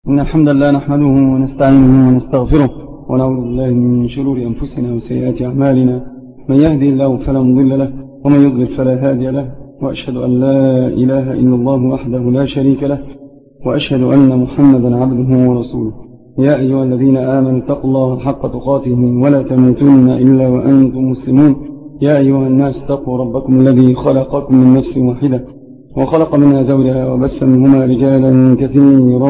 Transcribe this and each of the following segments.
إن الحمد لله نحمده ونستعينه ونستغفره ونعوذ بالله من شرور أنفسنا وسيئات أعمالنا. من يهدي الله فلا مضل له ومن يضلل فلا هادي له، وأشهد أن لا إله إلا الله وحده لا شريك له، وأشهد أن محمدا عبده ورسوله. يا أيها الذين آمنوا اتقوا الله حق تقاته ولا تموتن إلا وأنتم مسلمون. يا أيها الناس اتقوا ربكم الذي خلقكم من نفس واحدة وخلق منها زوجها وبث منهما رجالا كثيرا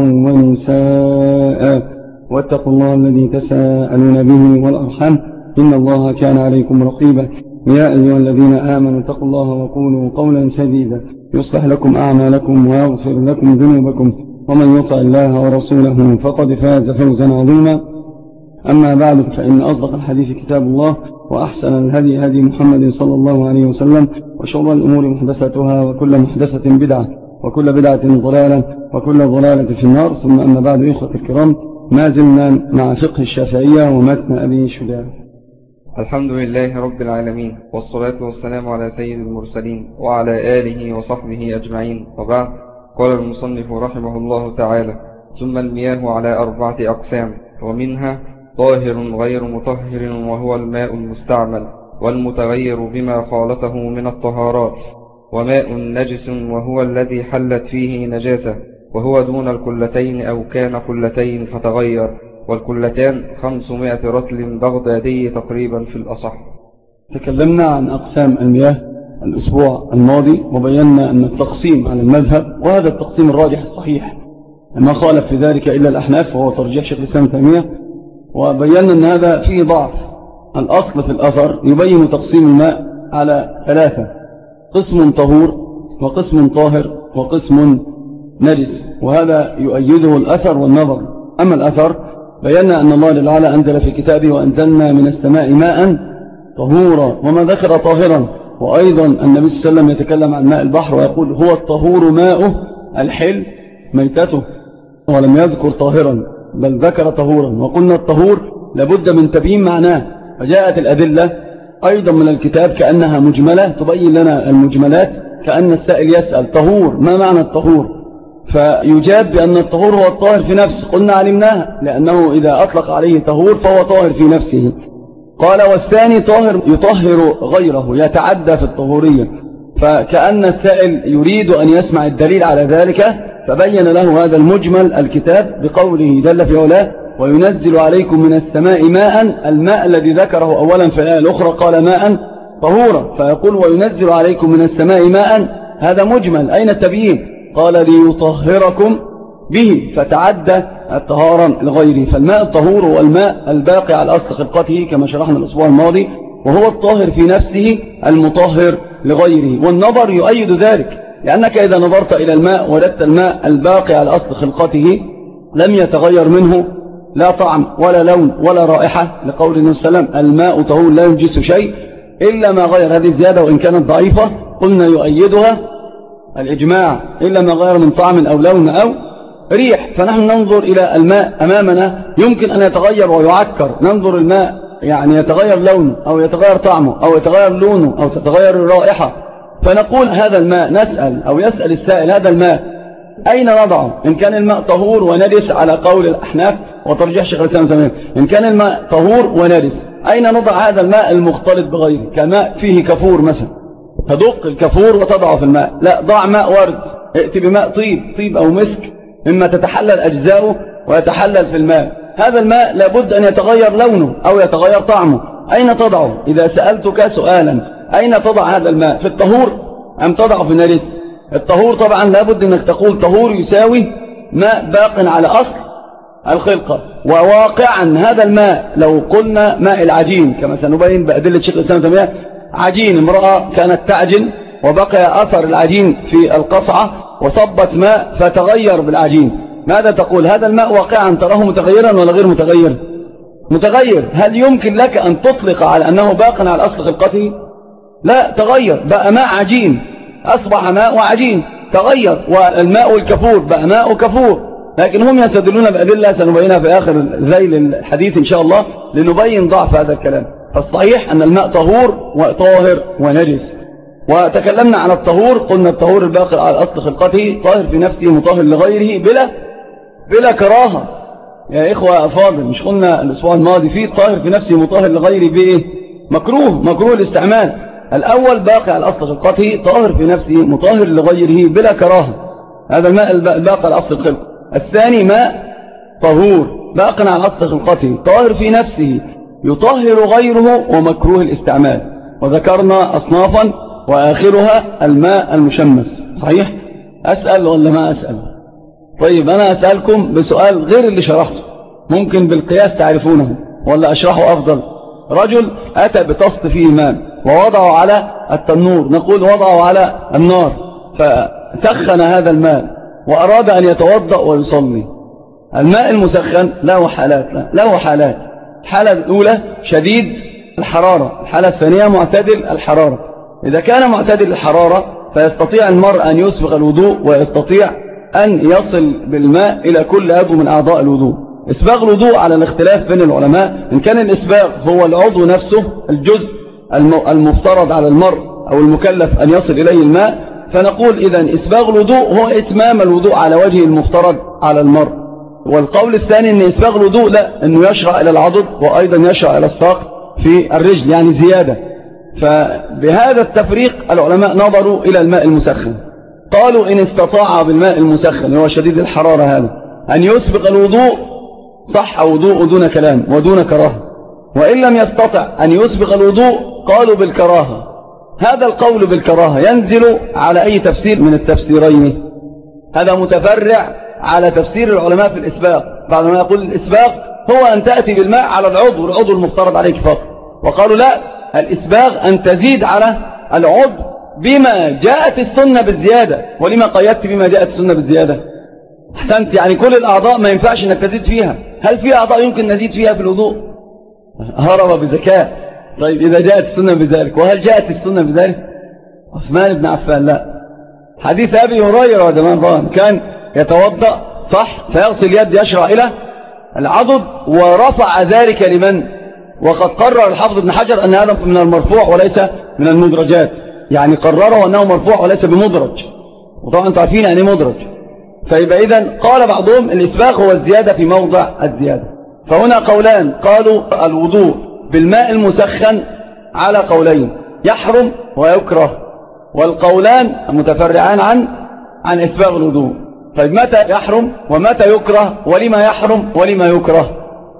ونساء، واتقوا الله الذي تساءلون به والأرحام إن الله كان عليكم رقيبا. يا أيها الذين آمنوا اتقوا الله وقولوا قولا سديدا يصلح لكم أعمالكم ويغفر لكم ذنوبكم، ومن يطع الله ورسوله فقد فاز فوزا عظيما. أما بعد، فإن أصدق الحديث كتاب الله، وأحسن الهدي هدي محمد صلى الله عليه وسلم، وشر الأمور محدثاتها، وكل محدثة بدعة، وكل بدعة ضلالة، وكل ضلالة في النار. ثم أما بعد، إخوة الكرام، ما زلنا مع فقه الشافعية ومتن أبي شجاع. الحمد لله رب العالمين، والصلاة والسلام على سيد المرسلين وعلى آله وصحبه أجمعين، وبعد. قال المصنف رحمه الله تعالى: ثم المياه على 4 أقسام، ومنها طاهر غير مطهر وهو الماء المستعمل والمتغير بما خالطه من الطهارات، وماء نجس وهو الذي حلت فيه نجاسة وهو دون الكلتين أو كان كلتين فتغير، والكلتان 500 رطل بغدادي تقريبا في الأصح. تكلمنا عن أقسام المياه الأسبوع الماضي، وبينا أن التقسيم على المذهب، وهذا التقسيم الراجح الصحيح، ما خالف في ذلك إلا الأحناف، وهو ترجيح شيخ الإسلام ابن تيمية. وبينا أن هذا فيه ضعف. الأصل في الأثر يبين تقسيم الماء على 3: قسم طهور، وقسم طاهر، وقسم نجس، وهذا يؤيده الأثر والنظر. أما الأثر بينا أن الله جل وعلا أنزل في كتابه: وأنزلنا من السماء ماء طهورا، وما ذكر طاهرا. وأيضا النبي صلى الله عليه وسلم يتكلم عن ماء البحر ويقول: هو الطهور ماؤه الحل ميتته، ولم يذكر طاهرا بل ذكر طهورا. وقلنا الطهور لابد من تبيين معناه، فجاءت الأدلة أيضا من الكتاب كأنها مجملة تبين لنا المجملات، كأن السائل يسأل: طهور، ما معنى الطهور؟ فيجاب بأن الطهور هو الطاهر في نفسه. قلنا علمناها، لأنه إذا أطلق عليه طهور فهو طاهر في نفسه. قال: والثاني طاهر يطهر غيره، يتعدى في الطهورية، فكأن السائل يريد أن يسمع الدليل على ذلك، فبين له هذا المجمل الكتاب بقوله جل في علاه: وينزل عليكم من السماء ماء، الماء الذي ذكره أولا في الآية الأخرى قال ماء طهورا، فيقول: وينزل عليكم من السماء ماء، هذا مجمل، أين التبيين؟ قال: ليطهركم به، فتعدى الطهارا لغيره. فالماء الطهور هو الماء الباقي على أصل خلقته كما شرحنا الأسبوع الماضي، وهو الطاهر في نفسه المطهر لغيره. والنظر يؤيد ذلك، لأنك إذا نظرت إلى الماء وجدت الماء الباقي على أصل خلقته لم يتغير منه لا طعم ولا لون ولا رائحة، لقول النبي صلى الله عليه وسلم: الماء طهور لا ينجس شيء إلا ما غير. هذه الزيادة وإن كانت ضعيفة قلنا يؤيدها الإجماع: إلا ما غير من طعم أو لون أو ريح. فنحن ننظر إلى الماء أمامنا يمكن أن يتغير ويعكر، ننظر الماء يعني يتغير لونه أو يتغير طعمه أو يتغير لونه أو تتغير الرائحة، فنقول هذا الماء، نسأل أو يسأل السائل: هذا الماء أين نضعه؟ إن كان الماء طهور ونجس على قول الأحناف وترجيح شيخ الإسلام ابن تيمية، إن كان الماء طهور ونجس أين نضع هذا الماء المختلط بغيره؟ كماء فيه كفور مثلا، تدق الكفور وتضعه في الماء. لا، ضع ماء ورد، ائت بماء طيب أو مسك، مما تتحلل أجزاؤه ويتحلل في الماء. هذا الماء لابد أن يتغير لونه أو يتغير طعمه، أين تضعه؟ إذا سألتك سؤالا: أين تضع هذا الماء؟ في الطهور أم تضعه في النجس؟ الطهور طبعا لابد أنك تقول طهور يساوي ماء باق على أصل الخلقة. وواقعا هذا الماء لو قلنا ماء العجين كما سنبين بأدلة شيخ الإسلام ابن تيمية، عجين، امرأة كانت تعجن وبقي أثر العجين في القصعة وصبت ماء فتغير بالعجين، ماذا تقول؟ هذا الماء واقعا تراه متغيرا ولا غير متغير؟ متغير. هل يمكن لك أن تطلق على أنه باق على أصل خلقته؟ لا، تغير، بقى ماء عجين، أصبح ماء وعجين، تغير. والماء الكفور بقى ماء كفور. لكن هم يستدلون بأدلة سنبينها في آخر ذيل الحديث إن شاء الله لنبين ضعف هذا الكلام. فالصحيح أن الماء طهور وطاهر ونجس. وتكلمنا عن الطهور، قلنا الطهور الباقي على أصل خلقته، طاهر في نفسه مطهر لغيره بلا بلا كراهة. يا إخوة أفاضل، مش قلنا الأسبوع الماضي فيه طاهر في نفسه مطهر لغيره بإيه؟ مكروه الاستعمال. الأول باقي على الأصل خلقته، طاهر في نفسه مطهر لغيره بلا كراهة، هذا الماء الباقي على أصل الخلق. الثاني ماء طهور باقي على أصل خلقته، طاهر في نفسه يطهر غيره ومكروه الاستعمال. وذكرنا أصنافا وآخرها الماء المشمس. صحيح؟ أسأل ولا ما أسأل؟ طيب أنا أسألكم بسؤال غير اللي شرحته، ممكن بالقياس تعرفونه ولا أشرحه أفضل. رجل أتى بطست فيه ماء ووضعه على التنور، نقول وضعه على النار، فسخن هذا الماء وأراد أن يتوضأ ويصلي. الماء المسخن له حالات. الحالة الأولى شديد الحرارة، الحالة الثانية معتدل الحرارة. إذا كان معتدل الحرارة فيستطيع المرء أن يسبغ الوضوء ويستطيع أن يصل بالماء إلى كل عضو من أعضاء الوضوء. إسباغ الوضوء على الاختلاف بين العلماء، إن كان الإسباغ هو العضو نفسه، الجزء المفترض على المرء أو المكلف أن يصل إليه الماء، فنقول إذن إسباغ الوضوء هو إتمام الوضوء على وجه المفترض على المرء. والقول الثاني أن إسباغ الوضوء لا، أنه يشرع إلى العضد وأيضا يشرع إلى الساق في الرجل، يعني زيادة. فبهذا التفريق العلماء نظروا إلى الماء المسخن، قالوا إن استطاع بالماء المسخن هو شديد الحرارة هذا أن يسبغ الوضوء صح وضوء دون كلام ودون كراهة، وإن لم يستطع أن يسبغ الوضوء قالوا بالكراهة. هذا القول بالكراهة ينزل على أي تفسير من التفسيرين؟ هذا متفرع على تفسير العلماء في الإسباغ. بعد ما يقول الإسباغ هو أن تأتي بالماء على العضو المفترض عليك فقط، وقالوا لا، الإسباغ أن تزيد على العضو بما جاءت السنة بالزيادة. ولما قيدت بما جاءت السنة بالزيادة؟ أحسنت، يعني كل الأعضاء ما ينفعش أنك تزيد فيها. هل في أعضاء يمكن نزيد فيها في الوضوء؟ هرب بذكاء. طيب إذا جاءت السنة بذلك، وهل جاءت السنة بذلك؟ عثمان بن عفان لا. حديث أبي هريرة رضي الله عنه كان يتوضأ صح فيغسل يد يشرع إلى العضد، ورفع ذلك لمن؟ وقد قرر الحافظ ابن حجر أن هذا من المرفوع وليس من المدرجات، يعني قرروا أنه مرفوع وليس بمدرج، وطبعا انتم عارفين يعني مدرج. فيبقى إذن قال بعضهم الإسباغ هو الزيادة في موضع الزيادة. فهنا قولان، قالوا الوضوء بالماء المسخن على قولين، يحرم ويكره، والقولان متفرعان عن إسباغ الوضوء. طيب متى يحرم ومتى يكره، ولما يحرم ولما يكره؟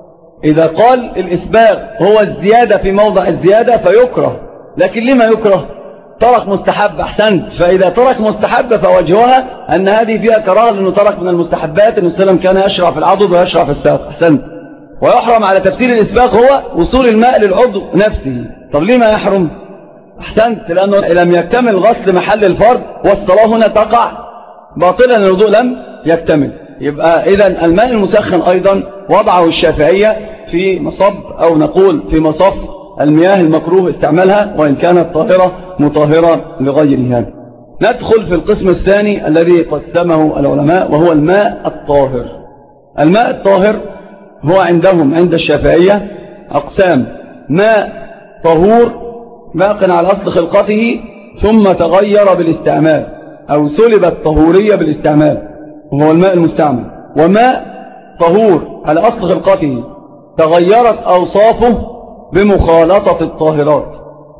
إذا قال الإسباغ هو الزيادة في موضع الزيادة فيكره، لكن لما يكره؟ ترك مستحب. أحسنت، فإذا ترك مستحب فوجهها أن هذه فيها كراهة، لأنه ترك من المستحبات. النبي صلى الله عليه وسلم كان يشرع في العضد ويشرع في الساق. أحسنت. ويحرم على تفسير الإسباغ هو وصول الماء للعضو نفسه. طب ليه ما يحرم؟ أحسنت، لأنه لم يكتمل غسل محل الفرد، والصلاة هنا تقع باطلا، الوضوء لم يكتمل. يبقى إذن الماء المسخن أيضا وضعه الشافعية في مصب، أو نقول في مصف المياه المكروه استعمالها، وإن كانت طاهرة مطهرة لغيرها. ندخل في القسم الثاني الذي قسمه العلماء، وهو الماء الطاهر. الماء الطاهر هو عندهم عند الشافعية أقسام: ماء طهور باق على أصل خلقته ثم تغير بالاستعمال، أو سلبت طهورية بالاستعمال، وهو الماء المستعمل. وماء طهور على أصل خلقته تغيرت أوصافه بمخالطة الطاهرات.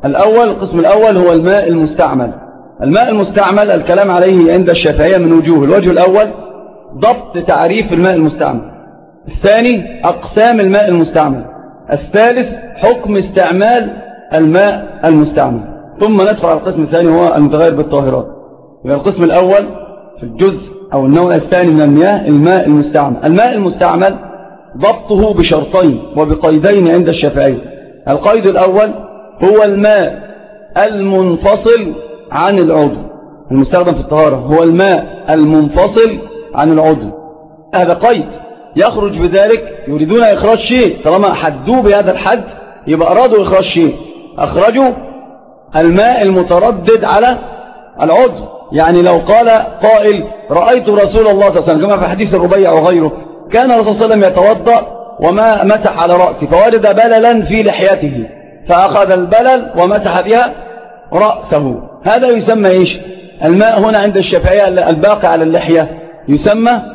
القسم الأول هو الماء المستعمل. الماء المستعمل الكلام عليه عند الشافعية من وجوه: الوجه الأول ضبط تعريف الماء المستعمل، الثاني أقسام الماء المستعمل، الثالث حكم استعمال الماء المستعمل، ثم ندخل على القسم الثاني هو المتغير بالطاهرات. القسم الأول في الجزء أو النوع الثاني من المياه الماء المستعمل. الماء المستعمل ضبطه بشرطين وبقيدين عند الشافعية. القيد الأول هو الماء المنفصل عن العضو، المستخدم في الطهارة هو الماء المنفصل عن العضو. هذا قيد يخرج بذلك، يريدون إخراج شيء، طالما حدوه بهذا الحد يبقى أرادوا إخراج شيء، أخرجوا الماء المتردد على العضو. يعني لو قال قائل: رأيت رسول الله صلى الله عليه وسلم، كما في حديث الربيع وغيره، كان الرسول صلى الله عليه وسلم يتوضأ وما مسح على رأسه، فوجد بللا في لحيته فأخذ البلل ومسح بها رأسه. هذا يسمى إيش؟ الماء هنا عند الشافعية الباقي على اللحية يسمى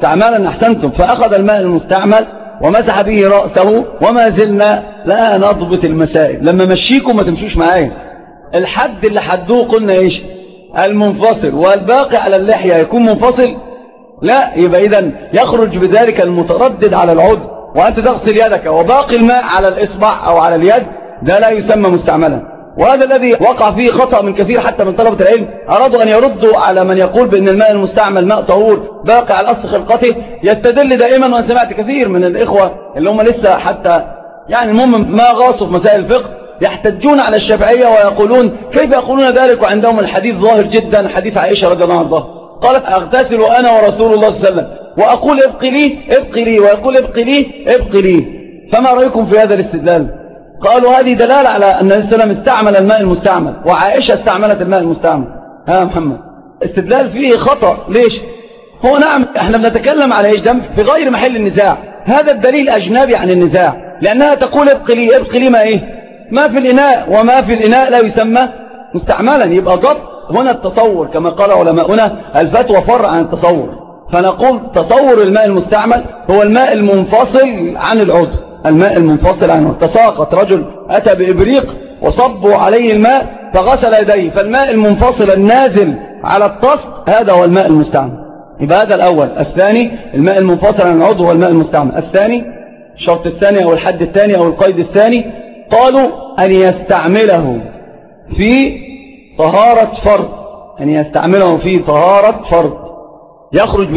مستعملا أحسنتم. فأخذ الماء المستعمل ومسح به رأسه، وما زلنا لا نضبط المسائل. لما مشيكم ما تمشوش معايا. الحد اللي حدوه قلنا إيش؟ المنفصل، والباقي على اللحية يكون منفصل؟ لا، يبقى إذن يخرج بذلك المتردد على العضو، وأنت تغسل يدك وباقي الماء على الإصبع أو على اليد، ده لا يسمى مستعملا. وهذا الذي وقع فيه خطأ من كثير حتى من طلبة العلم، أرادوا أن يردوا على من يقول بأن الماء المستعمل ماء طهور باقي على أصل خلقته. يستدل دائما، وأنا سمعت كثير من الإخوة اللي هم لسه حتى يعني المهم ما غاصوا في مسائل الفقه يحتجون على الشافعية ويقولون كيف يقولون ذلك وعندهم الحديث ظاهر جدا، حديث عائشة رضي الله عنها قالت أغتسل أنا ورسول الله صلى الله عليه وسلم وأقول ابقي لي ابقي لي، ويقول ابقي لي ابقي لي. فما رأيكم في هذا الاستدلال؟ قالوا هذه دلالة على أن النبي صلى الله عليه وسلم استعمل الماء المستعمل، وعائشة استعملت الماء المستعمل. ها محمد، استدلال فيه خطأ. ليش؟ هو نعم احنا بنتكلم على ايش؟ دم في غير محل النزاع. هذا الدليل أجنبي عن النزاع، لأنها تقول ابقي لي ابقي لي ما ايه؟ ما في الإناء، وما في الإناء لا يسمى مستعملا. يبقى ضبط هنا التصور كما قال علماؤنا، الفتوى فرع عن التصور. فنقول تصور الماء المستعمل هو الماء المنفصل عن العضو، الماء المنفصل عنه. تساقط رجل أتى بإبريق وصبوا عليه الماء فغسل يديه، فالماء المنفصل النازل على الطست هذا هو الماء المستعمل. يبقى هذا الأول. الثاني الماء المنفصل عن العضو هو الماء المستعمل. الثاني الشرط الثاني أو الحد الثاني أو القيد الثاني، قالوا أن يستعمله في طهارة فرض، أن يستعمله في طهارة فرض، يخرج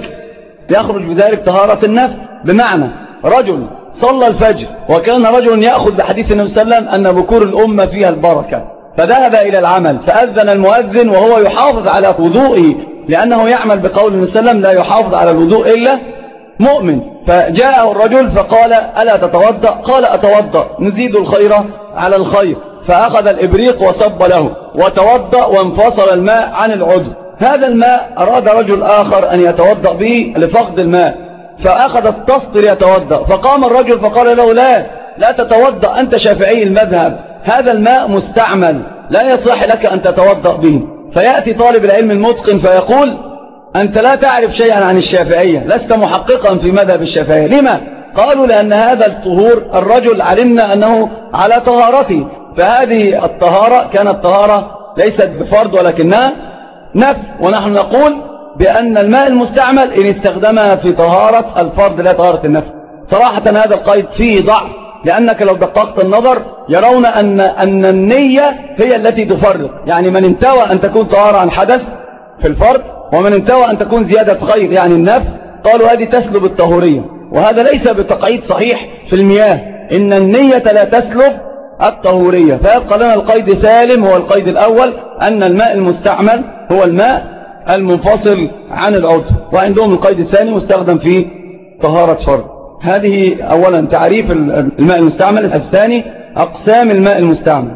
بذلك طهارة النفس. بمعنى رجل صلى الفجر وكان رجل يأخذ بحديث النبي صلى الله عليه وسلم أن بكور الأمة فيها البركة، فذهب إلى العمل فأذن المؤذن وهو يحافظ على وضوئه، لأنه يعمل بقول النبي صلى الله عليه وسلم لا يحافظ على الوضوء إلا مؤمن. فجاءه الرجل فقال ألا تتوضأ؟ قال أتوضأ، نزيد الخير على الخير. فأخذ الإبريق وصب له وتوضأ وانفصل الماء عن العضو. هذا الماء أراد رجل آخر أن يتوضأ به لفقد الماء، فأخذ الطست ليتوضأ، فقام الرجل فقال له لا تتوضأ، أنت شافعي المذهب، هذا الماء مستعمل لا يصح لك أن تتوضأ به. فيأتي طالب العلم المتقن فيقول أنت لا تعرف شيئا عن الشافعية، لست محققا في مذهب الشافعية. لما؟ قالوا لأن هذا الطهور الرجل علمنا أنه على طهارته، فهذه الطهارة كانت طهارة ليست بفرض ولكنها نفل، ونحن نقول بأن الماء المستعمل إن استخدمها في طهارة الفرض لا طهارة النفل. صراحة هذا القيد فيه ضعف، لأنك لو دققت النظر يرون أن النية هي التي تفرق. يعني من انتوى أن تكون طهارة عن حدث في الفرض، ومن انتوى أن تكون زيادة خير يعني النفل، قالوا هذه تسلب الطهورية، وهذا ليس بتقعيد صحيح في المياه، إن النية لا تسلب الطهورية. فيبقى لنا القيد سالم، هو القيد الأول أن الماء المستعمل هو الماء المنفصل عن العضو، وعندهم القيد الثاني مستخدم في طهارة فرض. هذه أولا تعريف الماء المستعمل. الثاني أقسام الماء المستعمل.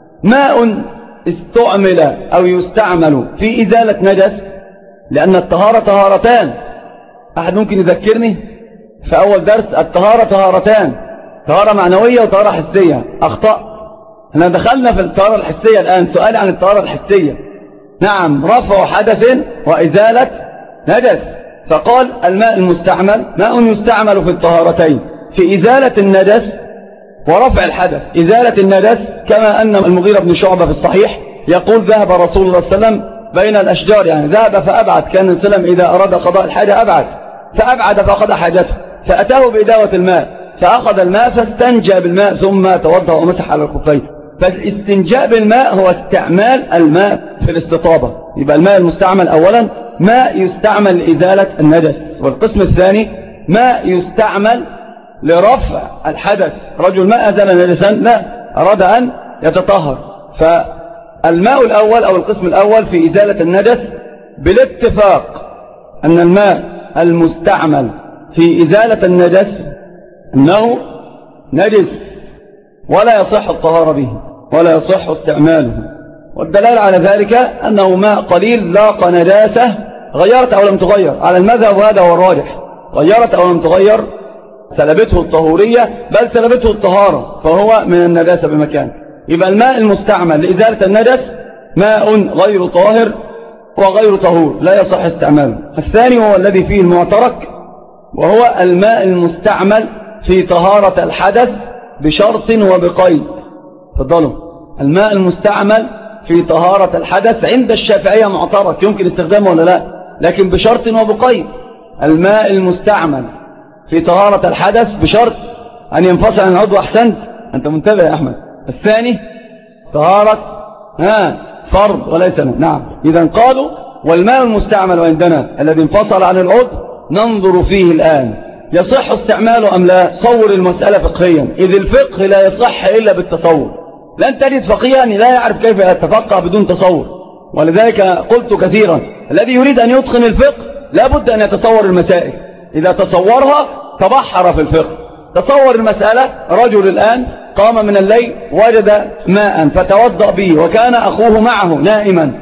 ماء استعمل أو يستعمل في إزالة نجس، لأن الطهارة طهارتان. أحد ممكن يذكرني في أول درس الطهارة طهارتان، طهارة معنوية وطهارة حسية. أخطأت، احنا دخلنا في الطهارة الحسية الآن. سؤال عن الطهارة الحسية. نعم، رفع حدث وإزالة نجس. فقال الماء المستعمل ماء يستعمل في الطهارتين، في إزالة النجس ورفع الحدث. إزالة النجس كما أن المغيرة بن شعبة في الصحيح يقول ذهب رسول الله صلى الله عليه وسلم بين الأشجار، يعني ذهب فأبعد. كان السلام إذا أراد قضاء الحاجة فأبعد فقضى حاجته، فأتاه بإداوة الماء فأخذ الماء فاستنجى بالماء ثم توضأ ومسح على الخفين. فالاستنجاء بالماء هو استعمال الماء في الاستطابة. يبقى الماء المستعمل أولا ماء يستعمل لإزالة النجس، والقسم الثاني ماء يستعمل لرفع الحدث. رجل ما أزال نجسا، لا، أراد أن يتطهر. فالماء الأول أو القسم الأول في إزالة النجس بالاتفاق أن الماء المستعمل في إزالة النجس أنه نجس ولا يصح الطهارة به ولا يصح استعماله. والدلالة على ذلك أنه ماء قليل لاق نجاسة غيرت أو لم تغير، على المذهب وهذا هو الراجح، غيرت أو لم تغير سلبته الطهورية بل سلبته الطهارة، فهو من النجاسة بمكان. يبقى الماء المستعمل لإزالة النجس ماء غير طاهر وغير طهور لا يصح استعماله. الثاني هو الذي فيه المعترك، وهو الماء المستعمل في طهارة الحدث بشرط وبقيد. تفضلوا. الماء المستعمل في طهارة الحدث عند الشافعية معترك، يمكن استخدامه ولا لا، لكن بشرط وبقيد. الماء المستعمل في طهارة الحدث بشرط أن ينفصل عن العضو. أحسنت، أنت منتبه يا أحمد. الثاني طهارة فرض وليس نعم. إذا قالوا والماء المستعمل عندنا الذي انفصل عن العضو ننظر فيه الآن يصح استعماله أم لا. صور المسألة فقهيا، إذ الفقه لا يصح إلا بالتصور. لن تجد فقيها لا يعرف كيف يتفقه بدون تصور. ولذلك قلت كثيرا الذي يريد أن يتقن الفقه لا بد أن يتصور المسائل. إذا تصورها تبحر في الفقه. تصور المسألة، رجل الآن قام من الليل وجد ماء فتوضأ به وكان أخوه معه نائما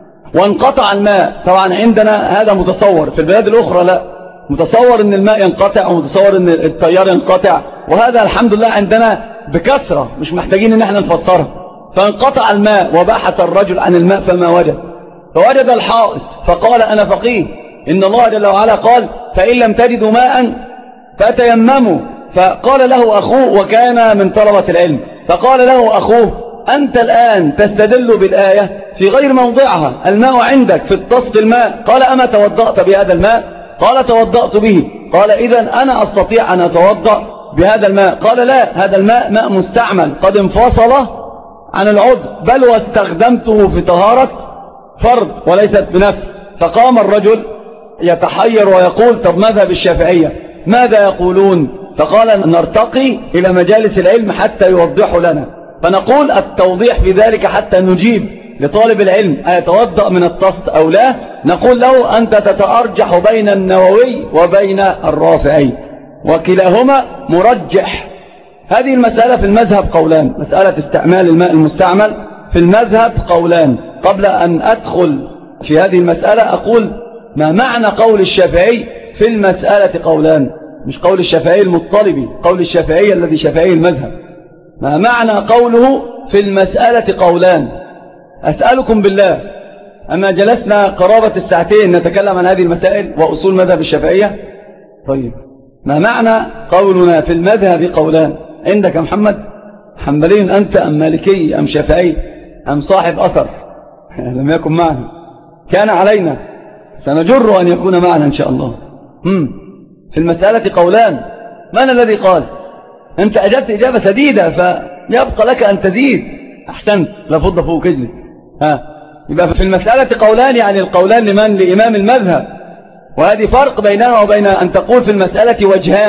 وانقطع الماء. طبعا عندنا هذا متصور، في البلاد الأخرى لا، متصور أن الماء ينقطع ومتصور أن التيار ينقطع، وهذا الحمد لله عندنا بكثرة، مش محتاجين أن احنا نفسرها. فانقطع الماء وبحث الرجل عن الماء فما وجد، فوجد الحائط فقال أنا فقيه، إن الله جل وعلا قال فإن لم تجدوا ماء فتيمموا. فقال له أخوه وكان من طلبة العلم، فقال له أخوه أنت الآن تستدل بالآية في غير موضعها، الماء عندك في الطست الماء. قال أما توضأت بهذا الماء؟ قال توضأت به. قال إذن أنا أستطيع أن أتوضأ بهذا الماء؟ قال لا، هذا الماء ماء مستعمل قد انفصل عن العضو، بل واستخدمته في طهارة فرض وليست بنفس. فقام الرجل يتحير ويقول طب مذهب الشافعية ماذا يقولون؟ فقال نرتقي إلى مجالس العلم حتى يوضحوا لنا، فنقول التوضيح في ذلك حتى نجيب لطالب العلم أيتوضأ من الطست أو لا، نقول له أنت تتأرجح بين النووي وبين الرافعي وكلاهما مرجح. هذه المسألة في المذهب قولان، مسألة استعمال الماء المستعمل في المذهب قولان. قبل أن أدخل في هذه المسألة أقول ما معنى قول الشافعي في المسألة قولان، مش قول الشافعي المطلبي، قول الشافعي الذي شافعي المذهب. ما معنى قوله في المسألة قولان؟ أسألكم بالله، أما جلسنا قرابة الساعتين نتكلم عن هذه المسائل وأصول مذهب الشافعية. طيب ما معنى قولنا في المذهب قولان؟ عندك يا محمد حنبلي أنت أم مالكي أم شافعي أم صاحب أثر؟ لم يكن معنا، كان علينا، سنجر أن يكون معنا إن شاء الله. في المسألة قولان، من الذي قال؟ أنت أجبت إجابة سديدة فيبقى لك أن تزيد. أحسنت، لا فض فوق اجلس. يبقى في المسألة قولان، يعني القولان لمن؟ لإمام المذهب. وهذه فرق بينها وبين أن تقول في المسألة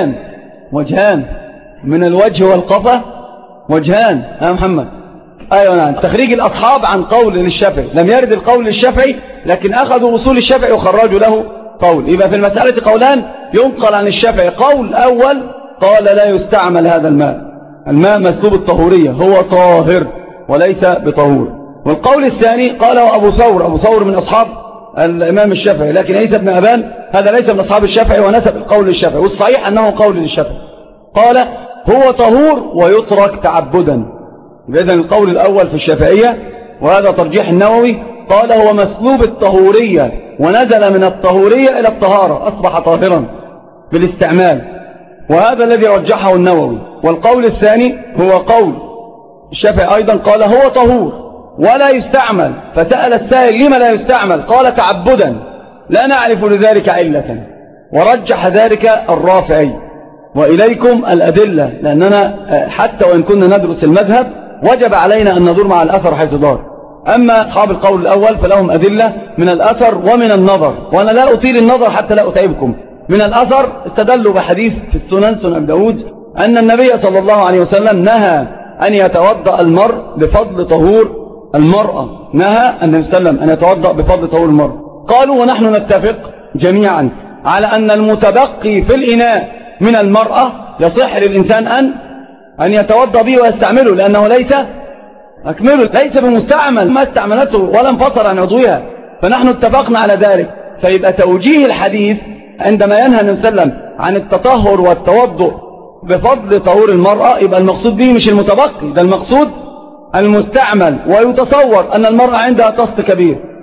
وجهان من الوجه والقفة، وجهان. محمد أيوة نعم. تخريج الأصحاب عن قول للشافعي، لم يرد القول للشافعي لكن أخذوا أصول الشافعي وخرجوا له قول. يبقى في المسألة قولان، ينقل عن الشافعي قول أول قال لا يستعمل هذا الماء مسلوب الطهورية، هو طاهر وليس بطهور. والقول الثاني قاله أبو ثور من أصحاب الإمام الشافعي، لكن عيسى بن أبان هذا ليس من أصحاب الشافعي ونسب القول للشافعي، والصحيح أنه قول للشافعي. قال هو طهور ويترك تعبدا. إذن القول الأول في الشافعية، وهذا ترجيح النووي، قال هو مسلوب الطهورية ونزل من الطهورية إلى الطهارة، أصبح طاهرا بالاستعمال، وهذا الذي رجحه النووي. والقول الثاني هو قول الشافعي أيضا، قال هو طهور ولا يستعمل. فسأل السائل لما لا يستعمل؟ قال تعبدا، لا نعرف لذلك علة، ورجح ذلك الرافعي. وإليكم الأدلة، لأننا حتى وإن كنا ندرس المذهب وجب علينا أن ندور مع الأثر حيث دار. أما أصحاب القول الأول فلهم أدلة من الأثر ومن النظر، وأنا لا أطيل النظر حتى لا أتعبكم. من الأثر استدلوا بحديث في السنن، سنن أبي داود، أن النبي صلى الله عليه وسلم نهى أن يتوضأ المرء بفضل طهور المرأة، نهى النبي صلى الله عليه وسلم أن يتوضأ بفضل طهور المرأة. قالوا ونحن نتفق جميعا على أن المتبقي في الإناء من المرأة يصح للإنسان أن يتوضأ به ويستعمله، لأنه ليس أكمله، ليس بمستعمل، ما استعملته ولا انفصل عن عضوها، فنحن اتفقنا على ذلك. فيبقى توجيه الحديث عندما ينهى النبي صلى الله عليه وسلم عن التطهر والتوضؤ بفضل طهور المرأة، يبقى المقصود به مش المتبقي، ده المقصود المستعمل. ويتصور أن المرأة عندها طست كبير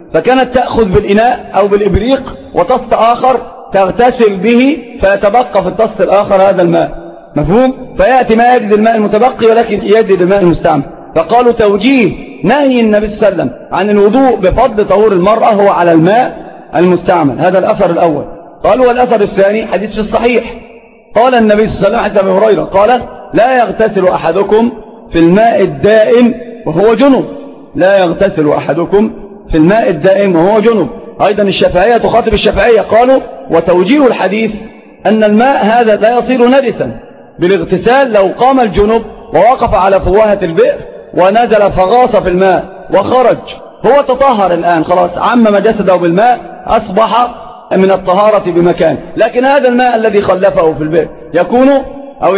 فكانت تأخذ بالإناء أو بالإبريق وطست آخر تغتسل به فيتبقى في الطست الآخر هذا الماء، مفهوم؟ فيأتي ما يجد الماء المتبقي ولكن يجد الماء المستعمل. فقالوا توجيه نهي النبي صلى الله عليه وسلم عن الوضوء بفضل طهور المرأة هو على الماء المستعمل. هذا الأثر الأول. قالوا والأثر الثاني حديث في الصحيح، قال النبي صلى الله عليه وسلم حتى أبي هريرة قال لا يغتسل أحدكم في الماء الدائم وهو جنب، لا يغتسل أحدكم في الماء الدائم وهو جنب. أيضا الشافعية تخاطب الشافعية قالوا وتوجيه الحديث أن الماء هذا لا يصير نجسا بالاغتسال لو قام الجنب ووقف على فوهة البئر ونزل فغاص في الماء وخرج هو تطهر الآن خلاص عمم جسده بالماء أصبح من الطهارة بمكان، لكن هذا الماء الذي خلفه في البئر يكون أو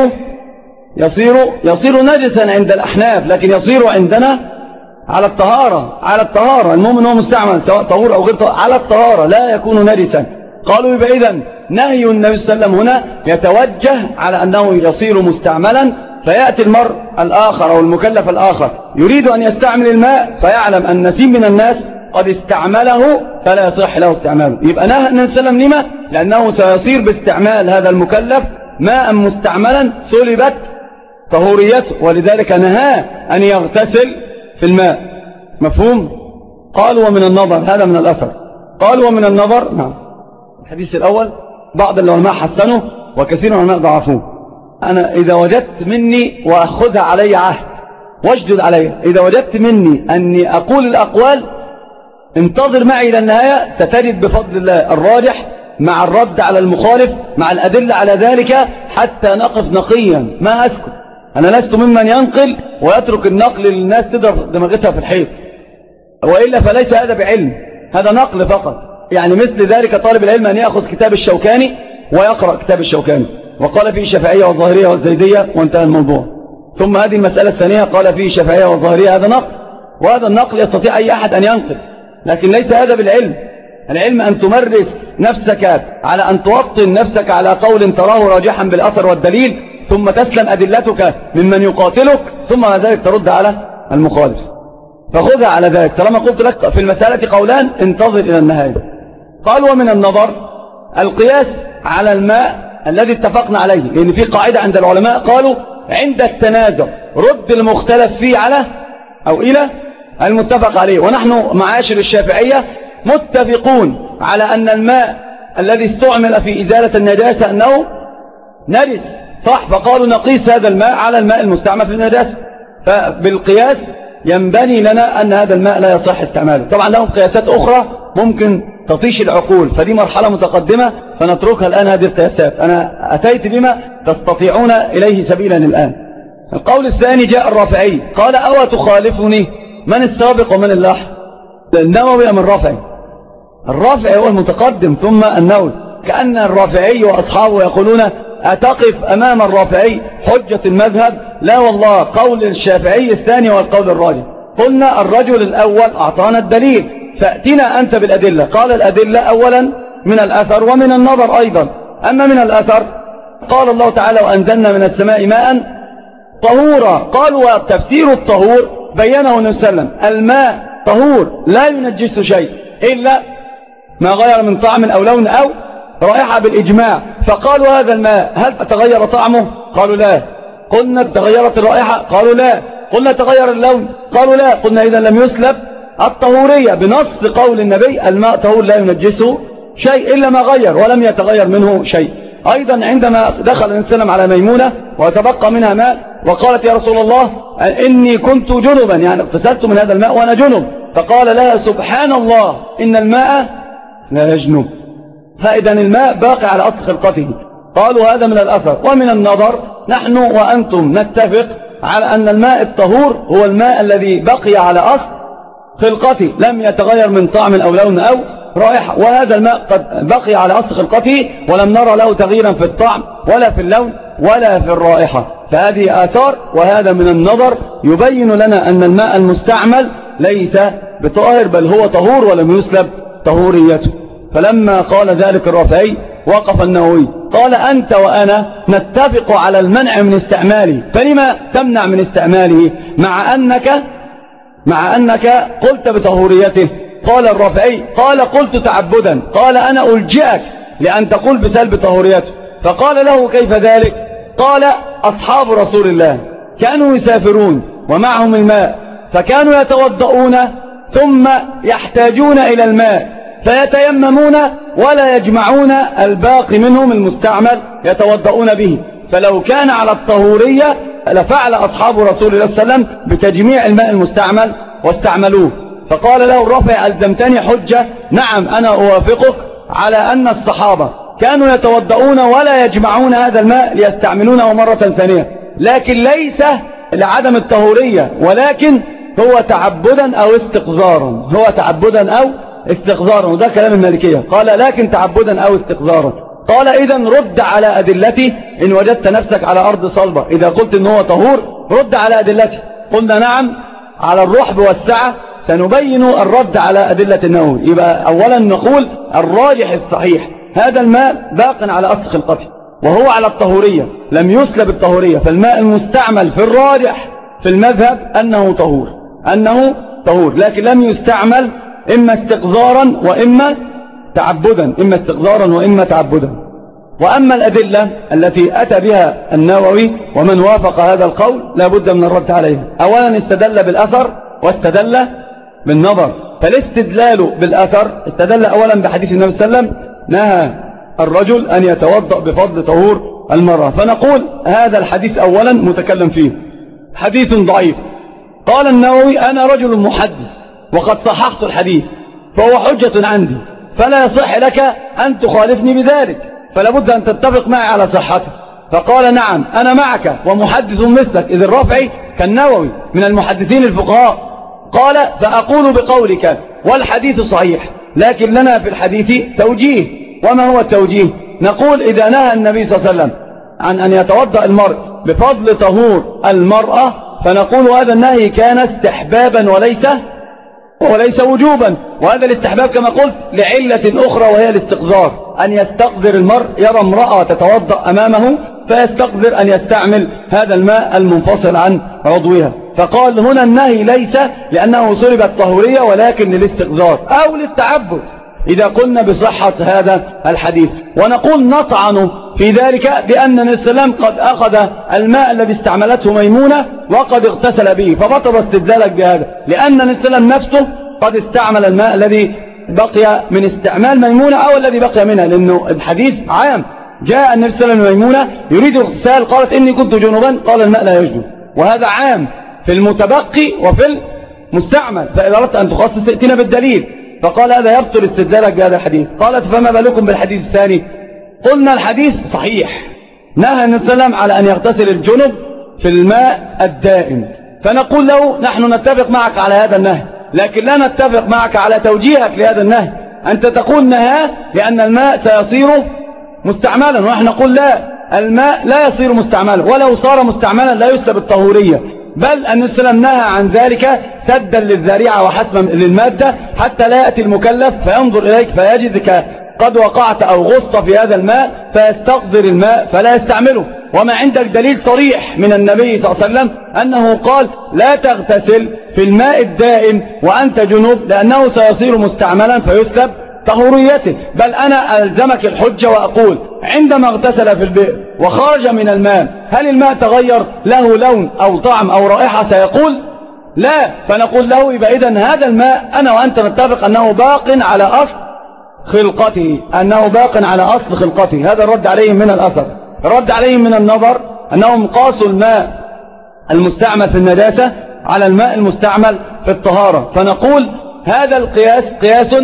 يصير نجسا عند الأحناف، لكن يصير عندنا على الطهارة المهم أنه مستعمل سواء طهور أو غير طهور على الطهارة لا يكون نجسا. قالوا يبقى إذن نهي النبي صلى الله عليه وسلم هنا يتوجه على أنه يصير مستعملا، فيأتي المرء الآخر أو المكلف الآخر يريد أن يستعمل الماء فيعلم أن نسيم من الناس قد استعمله فلا يصح له استعماله، يبقى نهى النبي صلى الله عليه وسلم لما؟ لأنه سيصير باستعمال هذا المكلف ماء مستعملا سلبت طهوريته، ولذلك نهى أن يغتسل في الماء، مفهوم؟ قالوا ومن النظر، هذا من الأثر. قالوا ومن النظر، نعم الحديث الأول بعض العلماء حسنه وكثير من العلماء ضعفوه. أنا إذا وجدت مني وأخذها علي عهد واجدد علي، إذا وجدت مني أني أقول الأقوال انتظر معي إلى النهاية ستجد بفضل الله الراجح مع الرد على المخالف مع الأدلة على ذلك حتى نقف نقيا ما أسكت. أنا لست ممن ينقل ويترك النقل للناس تضرب دماغتها في الحيط، وإلا فليس هذا بعلم، هذا نقل فقط. يعني مثل ذلك طالب العلم أن يأخذ كتاب الشوكاني ويقرأ كتاب الشوكاني وقال فيه الشافعية والظاهرية والزيدية وانتهى الموضوع. ثم هذه المسألة الثانية قال فيه الشافعية والظاهرية، هذا نقل، وهذا النقل يستطيع أي أحد أن ينقل، لكن ليس هذا بالعلم. العلم أن تمرس نفسك على أن توطن نفسك على قول تراه راجحا بالأثر والدليل ثم تسلم أدلتك ممن يقاتلك ثم على ذلك ترد على المخالف، فخذها على ذلك. طالما قلت لك في المسألة قولان انتظر إلى النهاية. قال ومن النظر القياس على الماء الذي اتفقنا عليه، لأن في قاعدة عند العلماء قالوا عند التنازع رد المختلف فيه على أو إلى المتفق عليه، ونحن معاشر الشافعية متفقون على أن الماء الذي استعمل في إزالة النجاسة أنه نجس، صح؟ فقالوا نقيس هذا الماء على الماء المستعمل في النجاسة، فبالقياس ينبني لنا أن هذا الماء لا يصح استعماله. طبعا لهم قياسات أخرى ممكن تطيش العقول، فدي مرحلة متقدمة فنتركها الآن. هذه القياسات أنا أتيت بما تستطيعون إليه سبيلا الآن. القول الثاني جاء الرافعي قال أو تخالفني من السابق ومن اللاحق؟ النووي من الرافعي هو المتقدم ثم النووي، كأن الرافعي وأصحابه يقولون أتقف أمام الرافعي حجة المذهب؟ لا والله، قول الشافعي الثاني والقول الراجح. قلنا الرجل الأول أعطانا الدليل، فأتنا أنت بالأدلة. قال الأدلة أولا من الأثر ومن النظر أيضا. أما من الأثر قال الله تعالى وأنزلنا من السماء ماء طهورا، قال وتفسير الطهور بينه النبي صلى الله عليه وسلم الماء طهور لا ينجس شيء إلا ما غير من طعم أو لون أو رائحة بالإجماع. فقالوا هذا الماء هل تغير طعمه؟ قالوا لا. قلنا تغيرت الرائحة؟ قالوا لا. قلنا تغير اللون؟ قالوا لا. قلنا إذا لم يسلب الطهورية بنص قول النبي الماء طهور لا ينجسه شيء إلا ما غير ولم يتغير منه شيء. أيضا عندما دخل النبي صلى الله عليه وسلم على ميمونة وتبقى منها ماء وقالت يا رسول الله إني كنت جنبا، يعني اغتسلت من هذا الماء وأنا جنب، فقال لها سبحان الله إن الماء لا يجنب، فإذا الماء باقي على أصل خلقته. قالوا هذا من الأثر. ومن النظر نحن وأنتم نتفق على أن الماء الطهور هو الماء الذي بقي على أصل خلقته لم يتغير من طعم أو لون أو رائحة، وهذا الماء قد بقي على أصل خلقته ولم نرى له تغييرا في الطعم ولا في اللون ولا في الرائحة، فهذه آثار. وهذا من النظر يبين لنا أن الماء المستعمل ليس بطاهر بل هو طهور ولم يسلب طهوريته. فلما قال ذلك الرافعي وقف النووي قال أنت وأنا نتفق على المنع من استعماله، فلما تمنع من استعماله مع أنك قلت بطهوريته؟ قال الرافعي قال قلت تعبدا، قال أنا ألجئك لأن تقول بسلب طهوريته. فقال له كيف ذلك؟ قال أصحاب رسول الله كانوا يسافرون ومعهم الماء، فكانوا يتوضؤون ثم يحتاجون إلى الماء فيتيممون ولا يجمعون الباقي منهم المستعمل يتوضؤون به، فلو كان على الطهورية لفعل أصحاب رسول الله صلى الله عليه وسلم بتجميع الماء المستعمل واستعملوه. فقال له الرافع ألزمتني حجة؟ نعم أنا أوافقك على أن الصحابة كانوا يتوضؤون ولا يجمعون هذا الماء ليستعملونه مرة ثانية، لكن ليس لعدم الطهورية، ولكن هو تعبدا أو استقذارا، هو تعبدا أو استقذارا، وده كلام المالكية. قال لكن تعبدا أو استقذارا. قال إذن رد على أدلتي إن وجدت نفسك على أرض صلبة، إذا قلت إن هو طهور رد على أدلتي. قلنا نعم على الرحب والسعة سنبين الرد على أدلة النووي. يبقى أولا نقول الراجح الصحيح هذا الماء باق على أصل خلقته وهو على الطهورية لم يسلب الطهورية، فالماء المستعمل في الراجح في المذهب أنه طهور، لكن لم يستعمل إما استقذارا وإما تعبدا، إما استقذارا وإما تعبدا. وأما الأدلة التي أتى بها النووي ومن وافق هذا القول لا بد من الرد عليها. أولا استدل بالأثر واستدل بالنظر. فالاستدلال بالأثر استدل أولا بحديث النبي صلى الله عليه وسلم نهى الرجل أن يتوضأ بفضل طهور المرأة، فنقول هذا الحديث أولا متكلم فيه حديث ضعيف. قال النووي أنا رجل محدث وقد صححت الحديث فهو حجة عندي، فلا يصح لك أن تخالفني بذلك، فلا بد أن تتفق معي على صحته. فقال نعم أنا معك ومحدث مثلك، إذ الرافعي كالنووي من المحدثين الفقهاء. قال فأقول بقولك والحديث صحيح، لكن لنا في الحديث توجيه. وما هو التوجيه؟ نقول إذا نهى النبي صلى الله عليه وسلم عن أن يتوضأ المرء بفضل طهور المرأة، فنقول هذا النهي كان استحبابا وليس وجوبا، وهذا الاستحباب كما قلت لعلة أخرى وهي الاستقذار، أن يستقذر المرء يرى امرأة تتوضأ أمامه فيستقذر أن يستعمل هذا الماء المنفصل عن عضوها. فقال هنا النهي ليس لأنه صلب الطهورية ولكن للاستقذار أو للتعبد إذا قلنا بصحة هذا الحديث. ونقول نطعن في ذلك بأن النبي صلى الله عليه وسلم قد أخذ الماء الذي استعملته ميمونة وقد اغتسل به، فبطل استدلالك بهذا، لأن النبي صلى الله عليه وسلم نفسه قد استعمل الماء الذي بقي من استعمال ميمونة أو الذي بقي منها، لأنه الحديث عام. جاء النبي صلى الله عليه وسلم ميمونة يريد الاغتسال، قالت إني كنت جنوبا، قال الماء لا يجنب، وهذا عام في المتبقي وفي المستعمل، فإذا أردت أن تخصص ائتنا بالدليل. فقال هذا يبطل استدلالك بهذا الحديث. قالت فما بالكم بالحديث الثاني؟ قلنا الحديث صحيح، نهى النبي صلى الله عليه وسلم على أن يغتسل الجنب في الماء الدائم، فنقول له نحن نتفق معك على هذا النهي، لكن لا نتفق معك على توجيهك لهذا النهي. أنت تقول نهى لأن الماء سيصير مستعملا، ونحن نقول لا، الماء لا يصير مستعملا، ولو صار مستعملا لا يسلب الطهورية، بل النبي صلى الله عليه وسلم نهى عن ذلك سدا للذريعة وحسما للمادة حتى لا يأتي المكلف فينظر إليك فيجدك قد وقعت أو غصت في هذا الماء فيستقذر الماء فلا يستعمله. وما عندك دليل صريح من النبي صلى الله عليه وسلم أنه قال لا تغتسل في الماء الدائم وأنت جنوب لأنه سيصير مستعملا فيسلب طهوريته. بل أنا ألزمك الحجة وأقول عندما اغتسل في البئر وخرج من الماء هل الماء تغير له لون أو طعم أو رائحة؟ سيقول لا، فنقول له يبقى إذن هذا الماء أنا وأنت نتفق أنه باق على أصل خلقته، أنه باق على أصل خلقته. هذا الرد عليهم من الأثر. الرد عليهم من النظر أنهم قاسوا الماء المستعمل في النجاسة على الماء المستعمل في الطهارة، فنقول هذا القياس قياس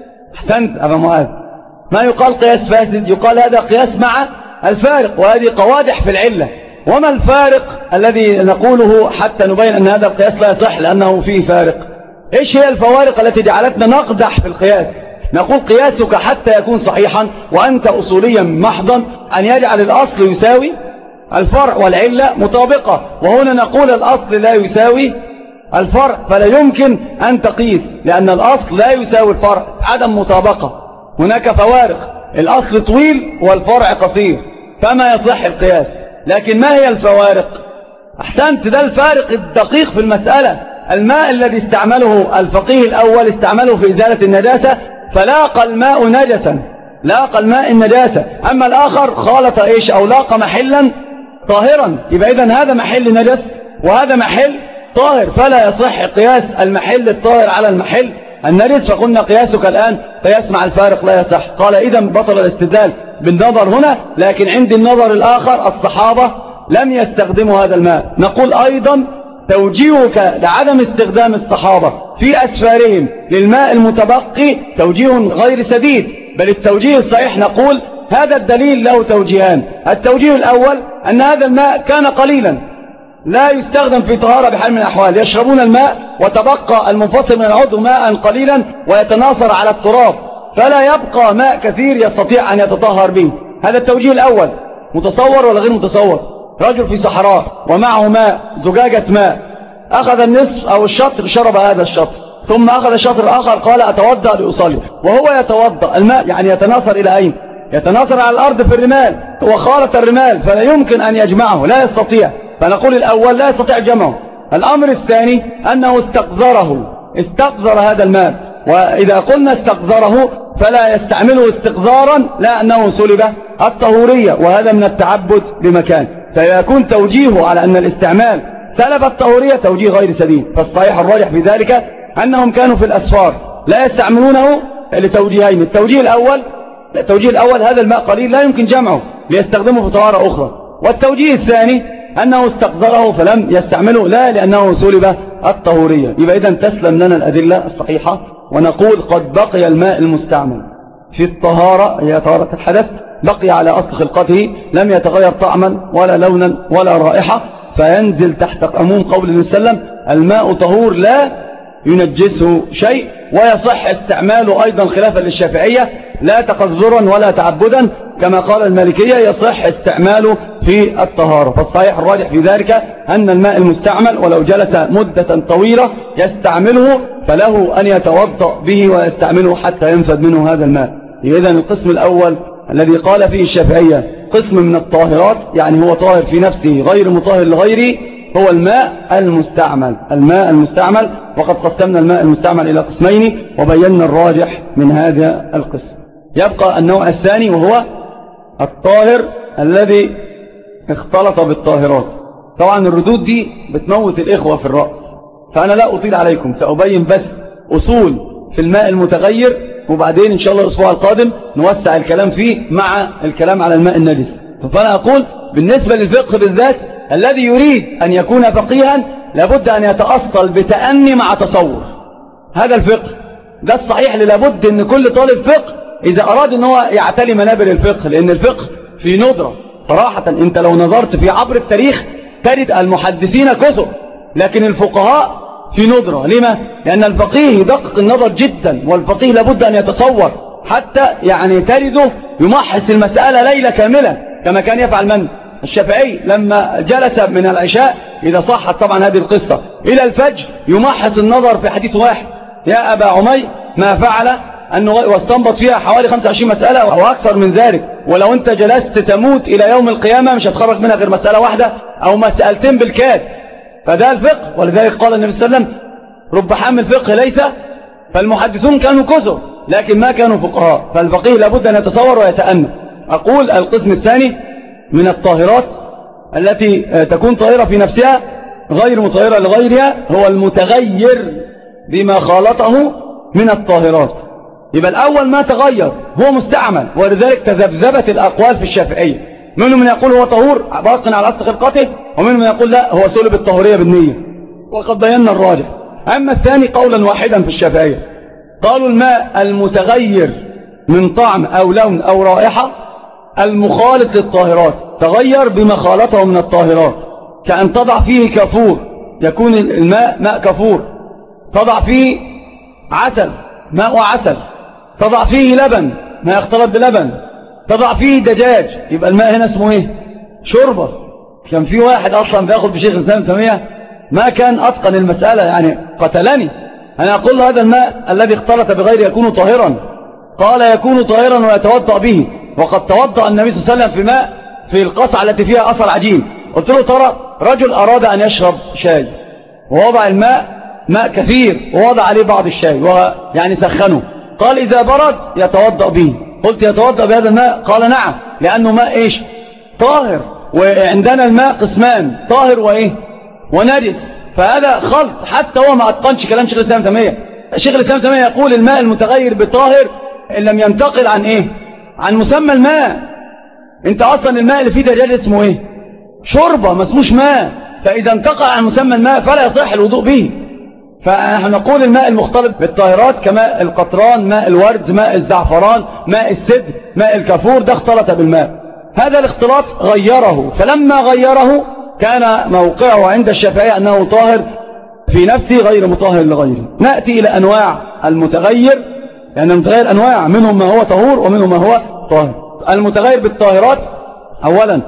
أحسنت أبا معاذ، ما يقال قياس فاسد، يقال هذا قياس مع الفارق، وهذه قوادح في العلة. وما الفارق الذي نقوله حتى نبين أن هذا القياس لا يصح لأنه فيه فارق؟ إيش هي الفوارق التي جعلتنا نقدح في القياس؟ نقول قياسك حتى يكون صحيحا وأنت أصوليا محضا أن يجعل الأصل يساوي الفرع والعلة مطابقة، وهنا نقول الأصل لا يساوي الفرع، فلا يمكن أن تقيس لأن الأصل لا يساوي الفرع، عدم مطابقة. هناك فوارق، الأصل طويل والفرع قصير فما يصح القياس. لكن ما هي الفوارق؟ أحسنت، ده الفارق الدقيق في المسألة الماء الذي استعمله الفقيه الأول استعمله في إزالة النجاسة فلاقى الماء نجسا، لاقى الماء النجاسة. أما الآخر خالط إيش أو لاقى محلا طاهرا، يبقى إذن هذا محل نجس وهذا محل طاهر، فلا يصح قياس المحل الطاهر على المحل النجس. فقلنا قياسك الآن قياس مع الفارق لا يصح. قال إذن بطل الاستدلال بالنظر هنا، لكن عند النظر الآخر الصحابة لم يستخدموا هذا الماء. نقول أيضا توجيهك لعدم استخدام الصحابة في أسفارهم للماء المتبقي توجيه غير سديد، بل التوجيه الصحيح نقول هذا الدليل له توجيهان. التوجيه الأول أن هذا الماء كان قليلا لا يستخدم في طهارة بحال من الأحوال، يشربون الماء وتبقى المنفصل من العضو ماء قليلا ويتناثر على التراب، فلا يبقى ماء كثير يستطيع أن يتطهر به. هذا التوجيه الأول. متصور ولا غير متصور؟ رجل في صحراء ومعه ماء، زجاجة ماء، أخذ النصف أو الشطر شرب هذا الشطر، ثم أخذ الشطر الآخر قال أتوضأ لأصلي، وهو يتوضأ الماء يعني يتناثر إلى أين؟ يتناثر على الأرض في الرمال، وخالط الرمال فلا يمكن أن يجمعه، لا يستطيع. فنقول الأول لا يستطيع جمعه. الأمر الثاني أنه استقذر هذا الماء، وإذا قلنا استقذره فلا يستعمله استقذارا لا أنه سلب الطهورية، وهذا من التعبد بمكان، فيكون توجيهه على أن الاستعمال سلب الطهورية توجيه غير سديد. فالصحيح الراجح في ذلك أنهم كانوا في الأسفار لا يستعملونه لتوجيهين. التوجيه الأول هذا الماء قليل لا يمكن جمعه ليستخدمه في طهارة أخرى، والتوجيه الثاني أنه استقذره فلم يستعمله لا لأنه سلب الطهورية. يبقى إذن تسلم لنا الأدلة الصحيحة، ونقول قد بقي الماء المستعمل في الطهارة، هي طهارة الحدث، بقي على أصل خلقته، لم يتغير طعما ولا لونا ولا رائحة، فينزل تحت عموم قول النبي صلى الله عليه وسلم الماء طهور لا ينجسه شيء، ويصح استعماله أيضا خلافا للشافعية لا تقذرا ولا تعبدا، كما قال المالكية يصح استعماله في الطهارة. فالصحيح الراجح في ذلك أن الماء المستعمل ولو جلس مدة طويلة يستعمله فله أن يتوضأ به ويستعمله حتى ينفذ منه هذا الماء. إذن القسم الأول الذي قال فيه الشافعية قسم من الطاهرات، يعني هو طاهر في نفسه غير مطهر لغيره، هو الماء المستعمل. وقد قسمنا الماء المستعمل إلى قسمين وبينا الراجح من هذا القسم. يبقى النوع الثاني وهو الطاهر الذي اختلط بالطاهرات. طبعا الردود دي بتموت الإخوة في الرأس، فأنا لا أطيل عليكم، سأبين بس أصول في الماء المتغير، وبعدين إن شاء الله الأسبوع القادم نوسع الكلام فيه مع الكلام على الماء النجس. فأنا أقول بالنسبة للفقه بالذات الذي يريد أن يكون فقيها لابد أن يتأصل بتأني مع تصور. هذا الفقه ده الصحيح اللي لابد أن كل طالب فقه إذا أراد أن هو يعتلي منابر الفقه، لأن الفقه في ندرة صراحة. أنت لو نظرت في عبر التاريخ تجد المحدثين كثر، لكن الفقهاء في ندرة. لما؟ لأن الفقيه يدقق النظر جدا، والفقيه لابد أن يتصور حتى يعني ترده يمحص المسألة ليلة كاملة كما كان يفعل من؟ الشافعي لما جلس من العشاء إذا صحت طبعا هذه القصة إلى الفجر يمحص النظر في حديث واحد، يا أبا عمي ما فعل أنه واستنبط فيها حوالي 25 مسألة أو أكثر من ذلك، ولو أنت جلست تموت إلى يوم القيامة مش هتخرج منها غير مسألة واحدة أو مسألتين بالكاد. فده الفقه، ولذلك قال النبي صلى الله عليه وسلم رب حامل فقه ليس، فالمحدثون كانوا كثر لكن ما كانوا فقهاء، فالفقيه لابد أن يتصور ويتأنى. أقول القسم الثاني من الطاهرات التي تكون طاهرة في نفسها غير مطهرة لغيرها هو المتغير بما خالطه من الطاهرات. يبقى الأول ما تغير هو مستعمل، ولذلك تذبذبت الأقوال في الشافعية، منهم من يقول هو طهور باق على أصل خلقته، ومنهم من يقول لا هو سلب الطهورية بالنية، وقد بينا الراجح. أما الثاني قولا واحدا في الشافعية قالوا الماء المتغير من طعم أو لون أو رائحة المخالط للطاهرات، تغير بما خالطه من الطاهرات، كأن تضع فيه كافور يكون الماء ماء كافور، تضع فيه عسل ماء عسل، تضع فيه لبن ما يختلط بلبن، تضع فيه دجاج، يبقى الماء هنا اسمه ايه؟ شوربة. كان في واحد اصلا بياخد بشيخ الإسلام تيمية ما كان اتقن المسألة، يعني قتلني. انا اقول هذا الماء الذي اختلط بغير يكون طاهرا، قال يكون طاهرا ويتوضأ به، وقد توضأ النبي صلى الله عليه وسلم في ماء في القصعة التي فيها أثر عجين. قلت له ترى رجل أراد أن يشرب شاي ووضع الماء ماء كثير ووضع عليه بعض الشاي يعني سخنه، قال إذا برد يتوضأ به. قلت يتوضأ بهذا الماء؟ قال نعم، لأنه ماء إيش؟ طاهر. وعندنا الماء قسمان، طاهر وإيه؟ ونجس. فهذا خلط، حتى هو ما أتقنش كلام شيخ الإسلام تيمية. شيخ الإسلام تيمية يقول الماء المتغير بطاهر إن لم ينتقل عن إيه؟ عن مسمى الماء. انت أصلا الماء اللي فيه دجاج اسمه إيه؟ شوربة، ما اسموش ماء. فإذا انتقل عن مسمى الماء فلا يصح الوضوء به. فنحن نقول الماء المختلط بالطاهرات كماء القطران، ماء الورد، ماء الزعفران، ماء السدر، ماء الكافور، ده اختلط بالماء. هذا الاختلاط غيره، فلما غيره كان موقعه عند الشافعية أنه طاهر في نفسه غير مطهر لغيره. نأتي إلى أنواع المتغير، لأن المتغير أنواع، منهم ما هو طهور ومنهم ما هو طاهر. المتغير بالطاهرات أولا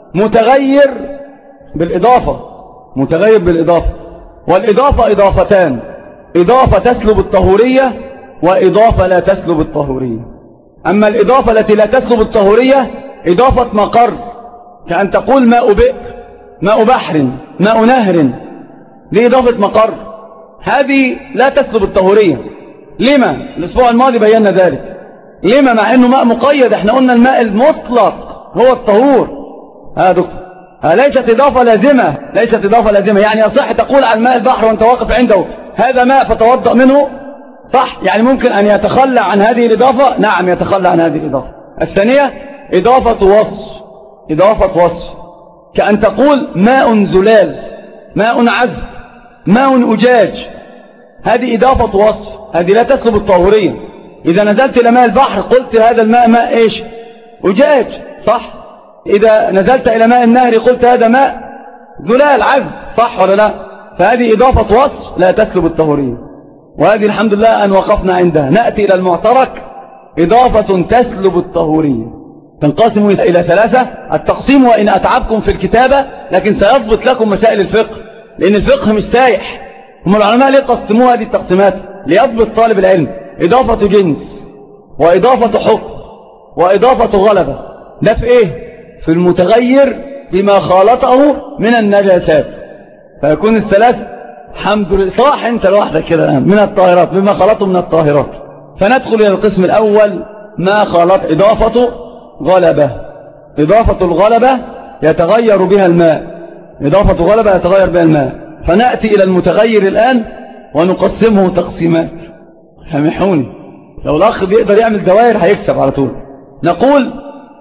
متغير بالإضافة، متغير بالإضافة. والإضافة إضافتان، إضافة تسلب الطهورية وإضافة لا تسلب الطهورية. أما الإضافة التي لا تسلب الطهورية إضافة مقر، كأن تقول ماء بئر، ماء بحر، ماء نهر، دي إضافة مقر، هذه لا تسلب الطهورية. لما؟ الأسبوع الماضي بينا ذلك. لما؟ مع أنه ماء مقيد، احنا قلنا الماء المطلق هو الطهور. دكتور، ليست إضافة لازمة، ليست إضافة لازمة. يعني يصح تقول عن ماء البحر وانت واقف عنده هذا ماء فتوضأ منه، صح؟ يعني ممكن أن يتخلى عن هذه الإضافة؟ نعم يتخلى عن هذه الإضافة. الثانية إضافة وصف، إضافة وصف، كأن تقول ماء زلال، ماء عذب، ماء أجاج، هذه إضافة وصف، هذه لا تسلب الطهورية. إذا نزلت إلى ماء البحر قلت هذا الماء ماء إيش؟ أجاج، صح؟ إذا نزلت إلى ماء النهر قلت هذا ماء زلال عذب، صح ولا لا؟ فهذه إضافة وصف لا تسلب الطهورية، وهذه الحمد لله أن وقفنا عندها. نأتي إلى المعترك، إضافة تسلب الطهورية، تنقسم إلى ثلاثة. التقسيم وإن أتعبكم في الكتابة لكن سيضبط لكم مسائل الفقه، لأن الفقه مش سايح. هم العلماء ليه قسموا هذه التقسيمات؟ ليضبط طالب العلم. إضافة جنس، وإضافة حكم، وإضافة غلبة. ده في إيه؟ في المتغير بما خالطه من النجاسات، فيكون الثلاث الحمد لله. صح انت لوحدك كده الآن من الطاهرات، بما خالطه من الطاهرات. فندخل إلى القسم الأول، ما خالط. إضافة غلبة، إضافة الغلبة يتغير بها الماء، إضافة غلبة يتغير بها الماء. فنأتي إلى المتغير الآن ونقسمه تقسيمات. سامحوني، لو الأخ بيقدر يعمل دوائر هيكسب على طول. نقول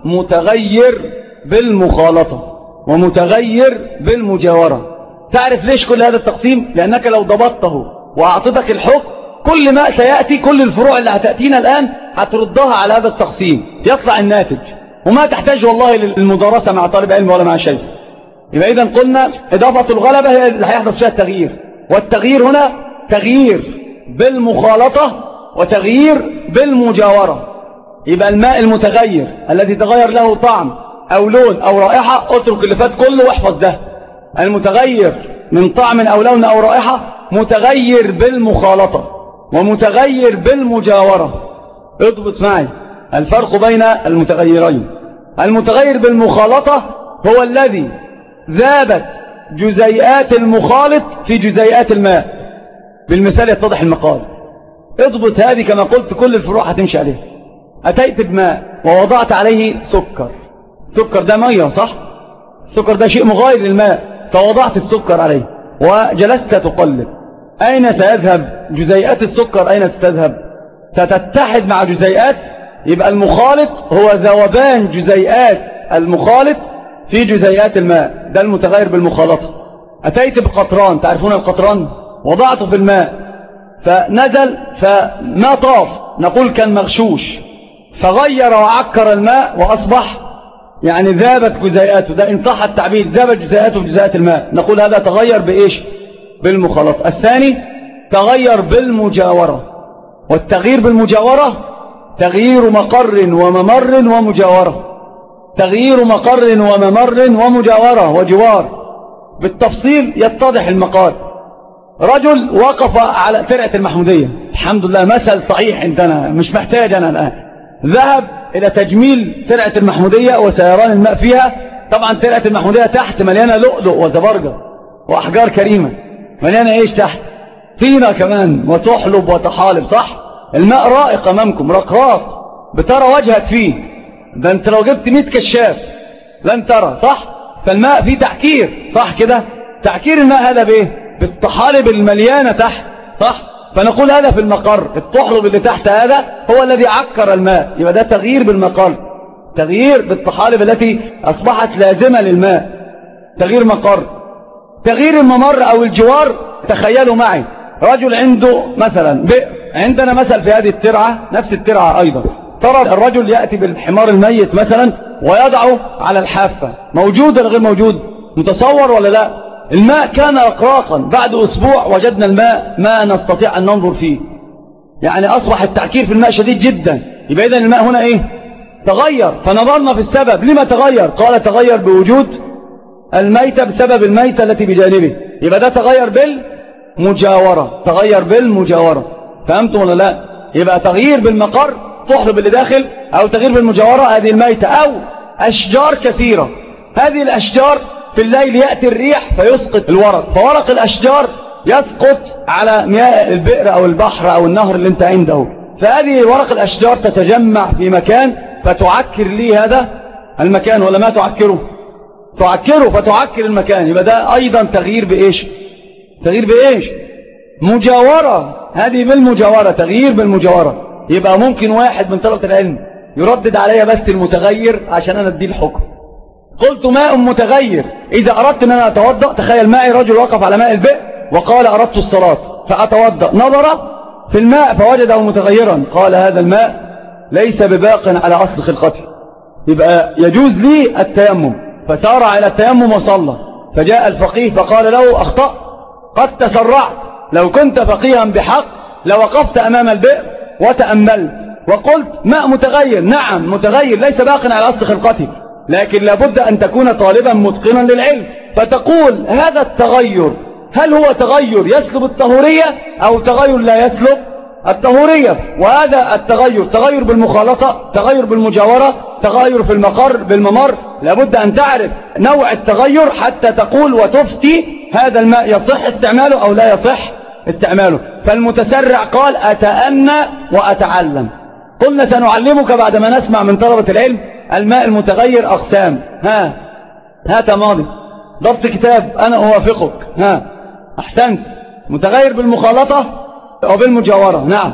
متغير بالمخالطة ومتغير بالمجاورة. تعرف ليش كل هذا التقسيم؟ لأنك لو ضبطته وأعطتك الحكم، كل ما سيأتي، كل الفروع اللي هتأتينا الآن هتردها على هذا التقسيم، يطلع الناتج، وما تحتاج والله للمدارسة مع طالب علم ولا مع شيء. يبقى إذن قلنا إضافة الغلبة هي اللي هيحدث فيها التغيير، والتغيير هنا تغيير بالمخالطة وتغيير بالمجاورة. يبقى الماء المتغير الذي تغير له طعم أو لون أو رائحة، اترك اللي فات كله واحفظ ده. المتغير من طعم أو لون أو رائحة متغير بالمخالطة ومتغير بالمجاورة. اضبط معي الفرق بين المتغيرين. المتغير بالمخالطة هو الذي ذابت جزيئات المخالط في جزيئات الماء. بالمثال يتضح المقال. اضبط هذه كما قلت، كل الفروع هتمشي عليها. أتيت بماء ووضعت عليه سكر، السكر ده مية صح؟ السكر ده شيء مغاير للماء، فوضعت السكر عليه وجلست تقلب. أين سيذهب جزيئات السكر؟ أين ستذهب؟ ستتحد مع جزيئات. يبقى المخالط هو ذوبان جزيئات المخالط في جزيئات الماء، ده المتغير بالمخالطة. أتيت بقطران، تعرفون القطران، وضعته في الماء فنزل فما طاف، نقول كان مغشوش، فغير وعكر الماء وأصبح يعني ذابت جزيئاته، ده إن صح التعبير، ذابت جزيئاته في جزيئات الماء، نقول هذا تغير بإيش؟ بالمخالطة. الثاني تغير بالمجاورة، والتغيير بالمجاورة تغيير مقر وممر ومجاورة، تغيير مقر وممر ومجاورة وجوار. بالتفصيل يتضح المقال. رجل وقف على ترعة المحمودية، الحمد لله مثل صحيح عندنا، مش محتاج أنا الآن. ذهب إلى تجميل ترعة المحمودية وسيران الماء فيها. طبعا ترعة المحمودية تحت مليانة لؤلؤ وزبرجة وأحجار كريمة، مليانة إيش تحت؟ طينة كمان وتحلب وتحالب، صح؟ الماء رائق أمامكم، رقراق بترى وجهك فيه، ده انت لو جبت 100 كشاف لن ترى، صح؟ فالماء فيه تعكير، صح كده؟ تعكير الماء هذا بايه؟ بالطحالب المليانة تحت، صح؟ فنقول هذا في المقر، الطحلب اللي تحت هذا هو الذي عكر الماء، يبقى ده تغيير بالمقر، تغيير بالطحالب التي أصبحت لازمة للماء، تغيير مقر. تغيير الممر أو الجوار، تخيلوا معي رجل عنده مثلا بئر، عندنا مثل في هذه الترعة، نفس الترعة أيضا، ترى الرجل يأتي بالحمار الميت مثلا ويضعه على الحافة، موجود ولا غير موجود؟ متصور ولا لا؟ الماء كان رقراقا، بعد أسبوع وجدنا الماء ما نستطيع أن ننظر فيه، يعني أصبح التعكير في الماء شديد جدا. يبقى إذن الماء هنا إيه؟ تغير. فنظرنا في السبب، لما تغير؟ قال تغير بوجود الميتة، بسبب الميتة التي بجانبه. يبقى ده تغير بالمجاورة، تغير بالمجاورة. فهمتم ولا لا؟ يبقى تغيير بالمقر، تحلب اللي داخل، أو تغيير بالمجاورة هذه الميتة، أو أشجار كثيرة. هذه الأشجار في الليل يأتي الريح فيسقط الورق، فورق الأشجار يسقط على مياه البئر أو البحر أو النهر اللي انت عنده، فهذه ورق الأشجار تتجمع في مكان فتعكر لي هذا المكان، ولا ما تعكره؟ تعكره، فتعكر المكان. يبقى ده أيضا تغيير بإيش؟ تغيير بإيش؟ مجاورة. هذه بالمجاورة، تغيير بالمجاورة. يبقى ممكن واحد من طلبة العلم يردد علي بس المتغير عشان أنا أدي الحكم. قلت ماء متغير، إذا أردت أن أنا أتوضأ، تخيل معي رجل وقف على ماء البئر وقال أردت الصلاة فأتوضأ، نظر في الماء فوجده متغيرا، قال هذا الماء ليس بباق على أصل خلقته، يبقى يجوز لي التيمم. فسارع إلى التيمم وصلى، فجاء الفقيه فقال له أخطأ، قد تسرعت، لو كنت فقيها بحق لوقفت أمام البئر وتأملت وقلت ماء متغير. نعم متغير، ليس باق على أصل خلقته، لكن لابد أن تكون طالبا متقنا للعلم، فتقول هذا التغير هل هو تغير يسلب الطهورية أو تغير لا يسلب الطهورية؟ وهذا التغير تغير بالمخالطة، تغير بالمجاورة، تغير في المقر بالممر. لابد أن تعرف نوع التغير حتى تقول وتفتي هذا الماء يصح استعماله أو لا يصح استعماله. فالمتسرع قال أتأنى وأتعلم. قلنا سنعلمك بعدما نسمع من طلبة العلم الماء المتغير أقسام. هات ماضي ضبط كتاب أنا أوافقك. أحسنت. متغير بالمخالطة أو بالمجاورة. نعم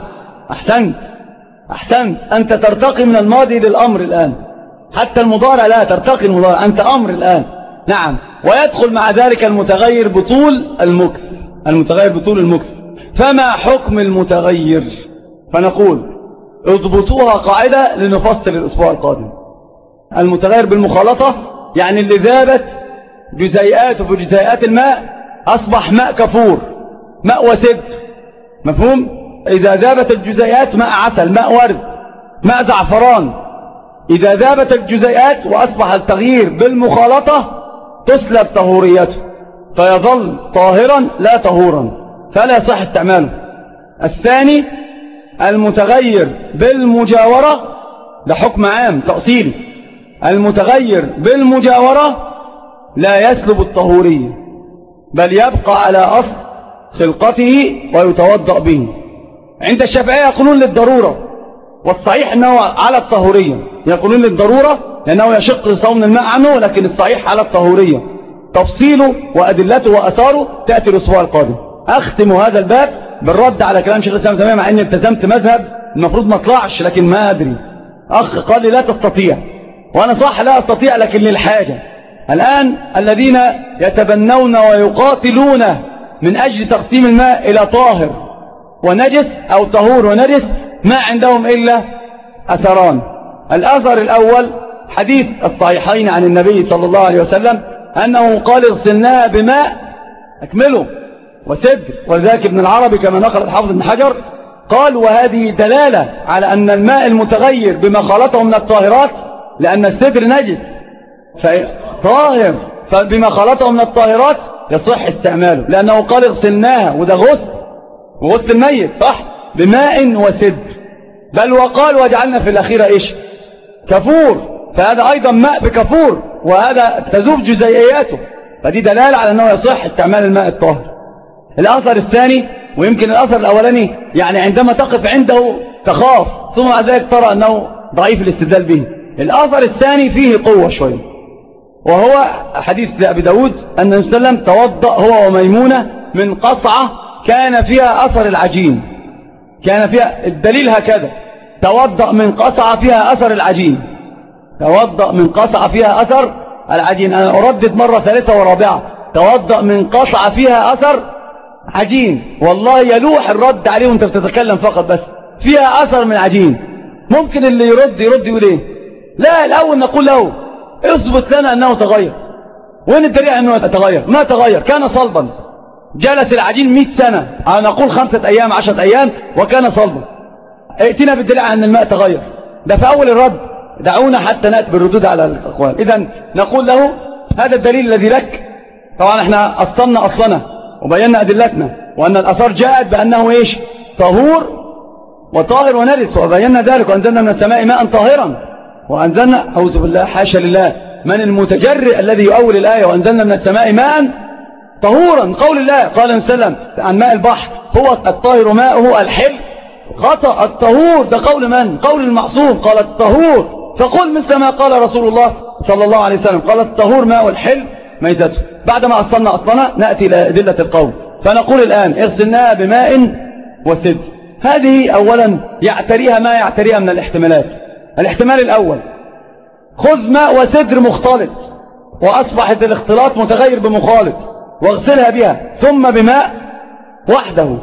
أحسنت. أنت ترتقي من الماضي للأمر الآن، حتى المضارع لا ترتقي المضارع، أنت أمر الآن. نعم. ويدخل مع ذلك المتغير بطول المكث، المتغير بطول المكث. فما حكم المتغير؟ فنقول اضبطوها قاعدة لنفصل الأسبوع القادم. المتغير بالمخالطة يعني اللي ذابت جزيئاته في جزيئات الماء أصبح ماء كفور، ماء وسدر، مفهوم؟ إذا ذابت الجزيئات ماء عسل، ماء ورد، ماء زعفران. إذا ذابت الجزيئات وأصبح التغيير بالمخالطة تسلب طهوريته فيظل طاهرا لا طهورا، فلا يصح استعماله. الثاني المتغير بالمجاورة، ده حكم عام تأصيلي. المتغير بالمجاورة لا يسلب الطهورية، بل يبقى على أصل خلقته ويتوضأ به. عند الشافعية يقولون للضرورة، والصحيح أنه على الطهورية. يقولون للضرورة لأنه يشق صون الماء عنه، لكن الصحيح على الطهورية. تفصيله وأدلته وأثاره تأتي الأسبوع القادم. أختم هذا الباب بالرد على كلام شيخ الإسلام تماما، مع أني التزمت مذهب المفروض ما اطلعش، لكن ما أدري. أخ قال لي لا تستطيع، وأنا صح لا أستطيع لكن للحاجة. الآن الذين يتبنون ويقاتلون من أجل تقسيم الماء إلى طاهر ونجس أو طهور ونجس، ما عندهم إلا أثران. الأثر الأول حديث الصحيحين عن النبي صلى الله عليه وسلم أنه قال اغسلناها بماء أكمله وسدر، ولذلك ابن العربي كما نقل الحافظ بن حجر قال وهذه دلالة على أن الماء المتغير بما خلطه من الطاهرات، لأن السدر نجس طاهر، فبما خلطه من الطاهرات يصح استعماله، لأنه قال اغسلناها، وده غسل وغسل الميت صح بماء وسدر. بل وقال وجعلنا في الأخيرة إيش؟ كفور، فهذا أيضا ماء بكفور، وهذا تذوب جزيئياته، فدي دلالة على أنه يصح استعمال الماء الطاهر. الأثر الثاني ويمكن الأثر الأولاني يعني عندما تقف عنده تخاف، ثم بعد ذلك ترى أنه ضعيف الاستدلال به. الأثر الثاني فيه قوة شوية، وهو حديث أبي داود أن النبي صلى الله عليه وسلم توضأ هو وميمونة من قصعة كان فيها أثر العجين، كان فيها الدليل هكذا: توضأ من قصعة فيها أثر العجين، توضأ من قصعة فيها أثر العجين. أنا أردد مرة ثالثة ورابعة: توضأ من قصعة فيها أثر عجين. والله يلوح الرد عليه وانت بتتكلم فقط، بس فيها أثر من عجين. ممكن اللي يرد يقول ايه؟ لا، الأول نقول له اثبت لنا أنه تغير. وين الدليل أنه تغير؟ ما تغير، كان صلبا، جلس العجين 100 سنة، أنا نقول 5 أيام 10 أيام وكان صلبا. ائتنا بالدليل أن الماء تغير. ده في أول الرد، دعونا حتى نأتي بالردود على الأقوال. إذن نقول له هذا الدليل الذي لك. طبعا احنا أصلنا وبينا أدلتنا، وأن الأثار جاءت بأنه إيش؟ طهور وطاهر ونرس، وبينا ذلك: وأنزلنا من السماء ماء طاهرا، وأنزلنا، أعوذ بالله حاشا لله، من المتجرئ الذي يؤول الآية وأنزلنا من السماء ماء طهورا؟ قول الله. قال النبي صلى الله عليه وسلم عن ماء البحر: هو الطاهر ماؤه الحل. خطأ، الطهور ده قول من؟ قول المعصوم. قال الطهور، فقل مثل ما قال رسول الله صلى الله عليه وسلم: قال الطهور ماء الحل ميتته. بعدما أصلنا نأتي إلى أدلة القول. فنقول الآن: اغسلناها بماء وسدر. هذه أولا يعتريها ما يعتريها من الاحتمالات. الاحتمال الأول: خذ ماء وسدر مختلط، وأصبحت الاختلاط متغير بمخالط، واغسلها بها، ثم بماء وحده.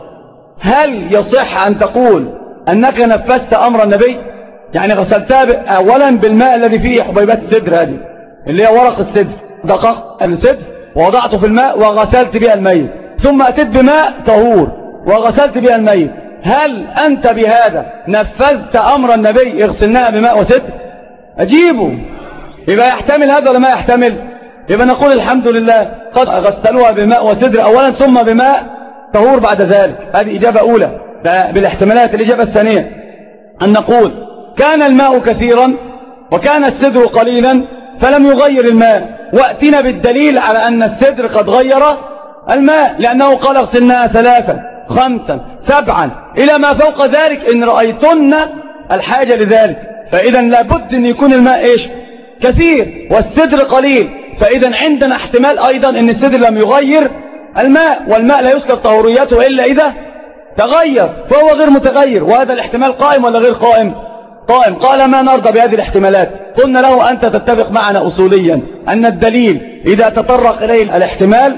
هل يصح أن تقول أنك نفذت أمر النبي؟ يعني غسلتها أولا بالماء الذي فيه حبيبات السدر، هذه اللي هي ورق السدر، دققت السدر ووضعته في الماء وغسلت بها الميت، ثم أتيت بماء طهور وغسلت بها الميت. هل أنت بهذا نفذت أمر النبي اغسلناها بماء وسدر؟ أجيبه. يبقى يحتمل هذا ولا ما يحتمل؟ يبقى نقول الحمد لله قد غسلوها بماء وسدر أولا، ثم بماء طهور بعد ذلك. هذه إجابة أولى بالاحتمالات. الإجابة الثانية أن نقول: كان الماء كثيرا وكان السدر قليلا فلم يغير الماء، وأتنا بالدليل على أن السدر قد غير الماء، لأنه قال: اغسلناها 3 5 7 إلى ما فوق ذلك إن رأيتن الحاجة لذلك. فإذا لابد أن يكون الماء إيش؟ كثير والسدر قليل. فإذا عندنا احتمال أيضا أن السدر لم يغير الماء، والماء لا يسلب طهوريته إلا إذا تغير، فهو غير متغير. وهذا الاحتمال قائم ولا غير قائم؟ قائم. قال: ما نرضى بهذه الاحتمالات. قلنا له: أنت تتفق معنا أصوليا أن الدليل إذا تطرق إليه الاحتمال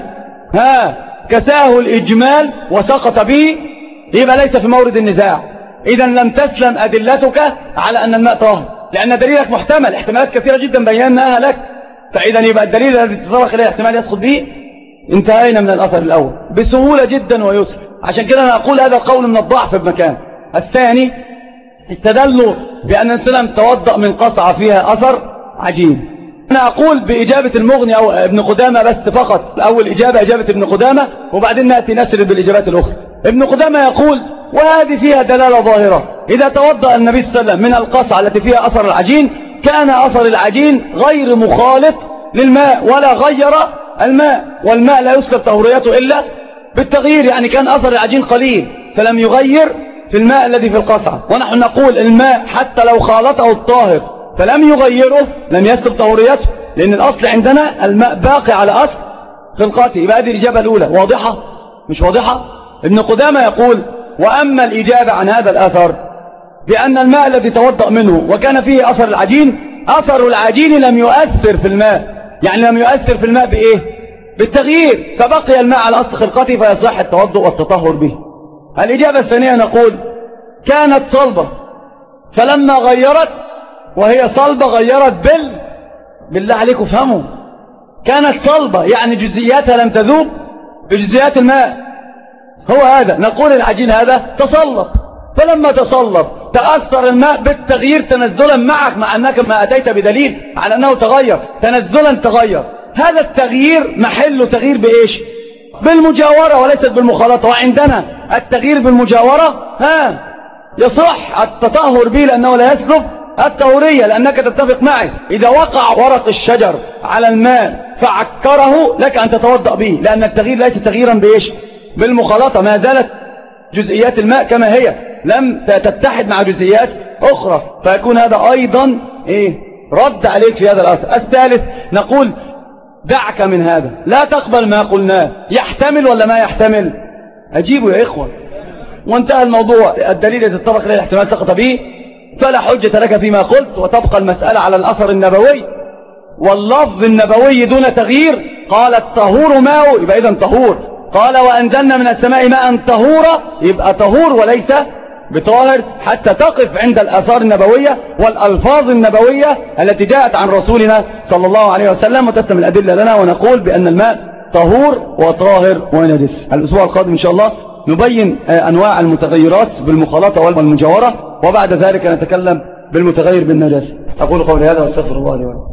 كساه الإجمال وسقط به، يبقى ليس في مورد النزاع. إذا لم تسلم أدلتك على أن الماء طاهر، لأن دليلك محتمل، احتمالات كثيرة جدا بيناها لك. فإذا يبقى الدليل الذي تطرق إليه احتمال يسقط به. انتهينا من الأثر الأول بسهولة جدا ويسر. عشان كده أنا أقول هذا القول من الضعف بمكان. الثاني: استدلوا بأن السلام توضأ من قصعة فيها أثر عجين. أنا أقول بإجابة المغني أو ابن قدامة بس فقط. أول إجابة ابن قدامة، وبعدين نأتي نسرد بالإجابات الأخرى. ابن قدامة يقول: وهذه فيها دلالة ظاهرة. إذا توضأ النبي صلى الله عليه وسلم من القصعة التي فيها أثر العجين، كان أثر العجين غير مخالط للماء ولا غير الماء، والماء لا يسلب طهوريته إلا بالتغيير. يعني كان أثر العجين قليل فلم يغير في الماء الذي في القصعة. ونحن نقول: الماء حتى لو خالطه الطاهر فلم يغيره لم يسلب طهوريته، لأن الأصل عندنا الماء باقي على أصل خلقته. يبقى هذه الإجابة الأولى. واضحة؟ مش واضحة؟ ابن قدامة يقول: وأما الإجابة عن هذا الأثر بأن الماء الذي توضأ منه وكان فيه أثر العجين، أثر العجين لم يؤثر في الماء. يعني لم يؤثر في الماء بإيه؟ بالتغيير، فبقي الماء على أصل خلقته فيصح التوضؤ والتطهر به. الإجابة الثانية نقول: كانت صلبة فلما غيرت، وهي صلبة غيرت بالله عليكم فهموا، كانت صلبة يعني جزئياتها لم تذوب بجزئيات الماء. هو هذا. نقول العجين هذا تصلب، فلما تصلب تأثر الماء بالتغيير تنزلا معك، مع أنك ما أتيت بدليل على أنه تغير، تنزلا تغير. هذا التغيير محله تغيير بإيش؟ بالمجاورة وليست بالمخالطة. وعندنا التغيير بالمجاورة يصح التطهر به، لأنه لا يسلب الطهورية. لأنك تتفق معي إذا وقع ورق الشجر على الماء فعكره لك أن تتوضأ به، لأن التغيير ليس تغييرا بإيش؟ بالمخالطة. ما زالت جزئيات الماء كما هي، لم تتحد مع جزئيات أخرى، فيكون هذا أيضا رد عليك في هذا الأثر. الثالث نقول دعك من هذا، لا تقبل ما قلناه، يحتمل ولا ما يحتمل؟ أجيبوا يا إخوة، وانتهى الموضوع. الدليل إذا اتطرق إليه الاحتمال سقط به، فلا حجة لك فيما قلت، وتبقى المسألة على الأثر النبوي واللفظ النبوي دون تغيير. قال الطهور ماء، يبقى إذن طهور. قال وأنزلنا من السماء ماء طهورا، يبقى طهور وليس بطاهر، حتى تقف عند الآثار النبوية والألفاظ النبوية التي جاءت عن رسولنا صلى الله عليه وسلم، وتسلم الأدلة لنا، ونقول بأن الماء طهور وطاهر ونجس. الأسبوع القادم إن شاء الله نبين أنواع المتغيرات بالمخالطة والمجاورة، وبعد ذلك نتكلم بالمتغير بالنجاسة. أقول قولي هذا واستغفر الله لي ولكم.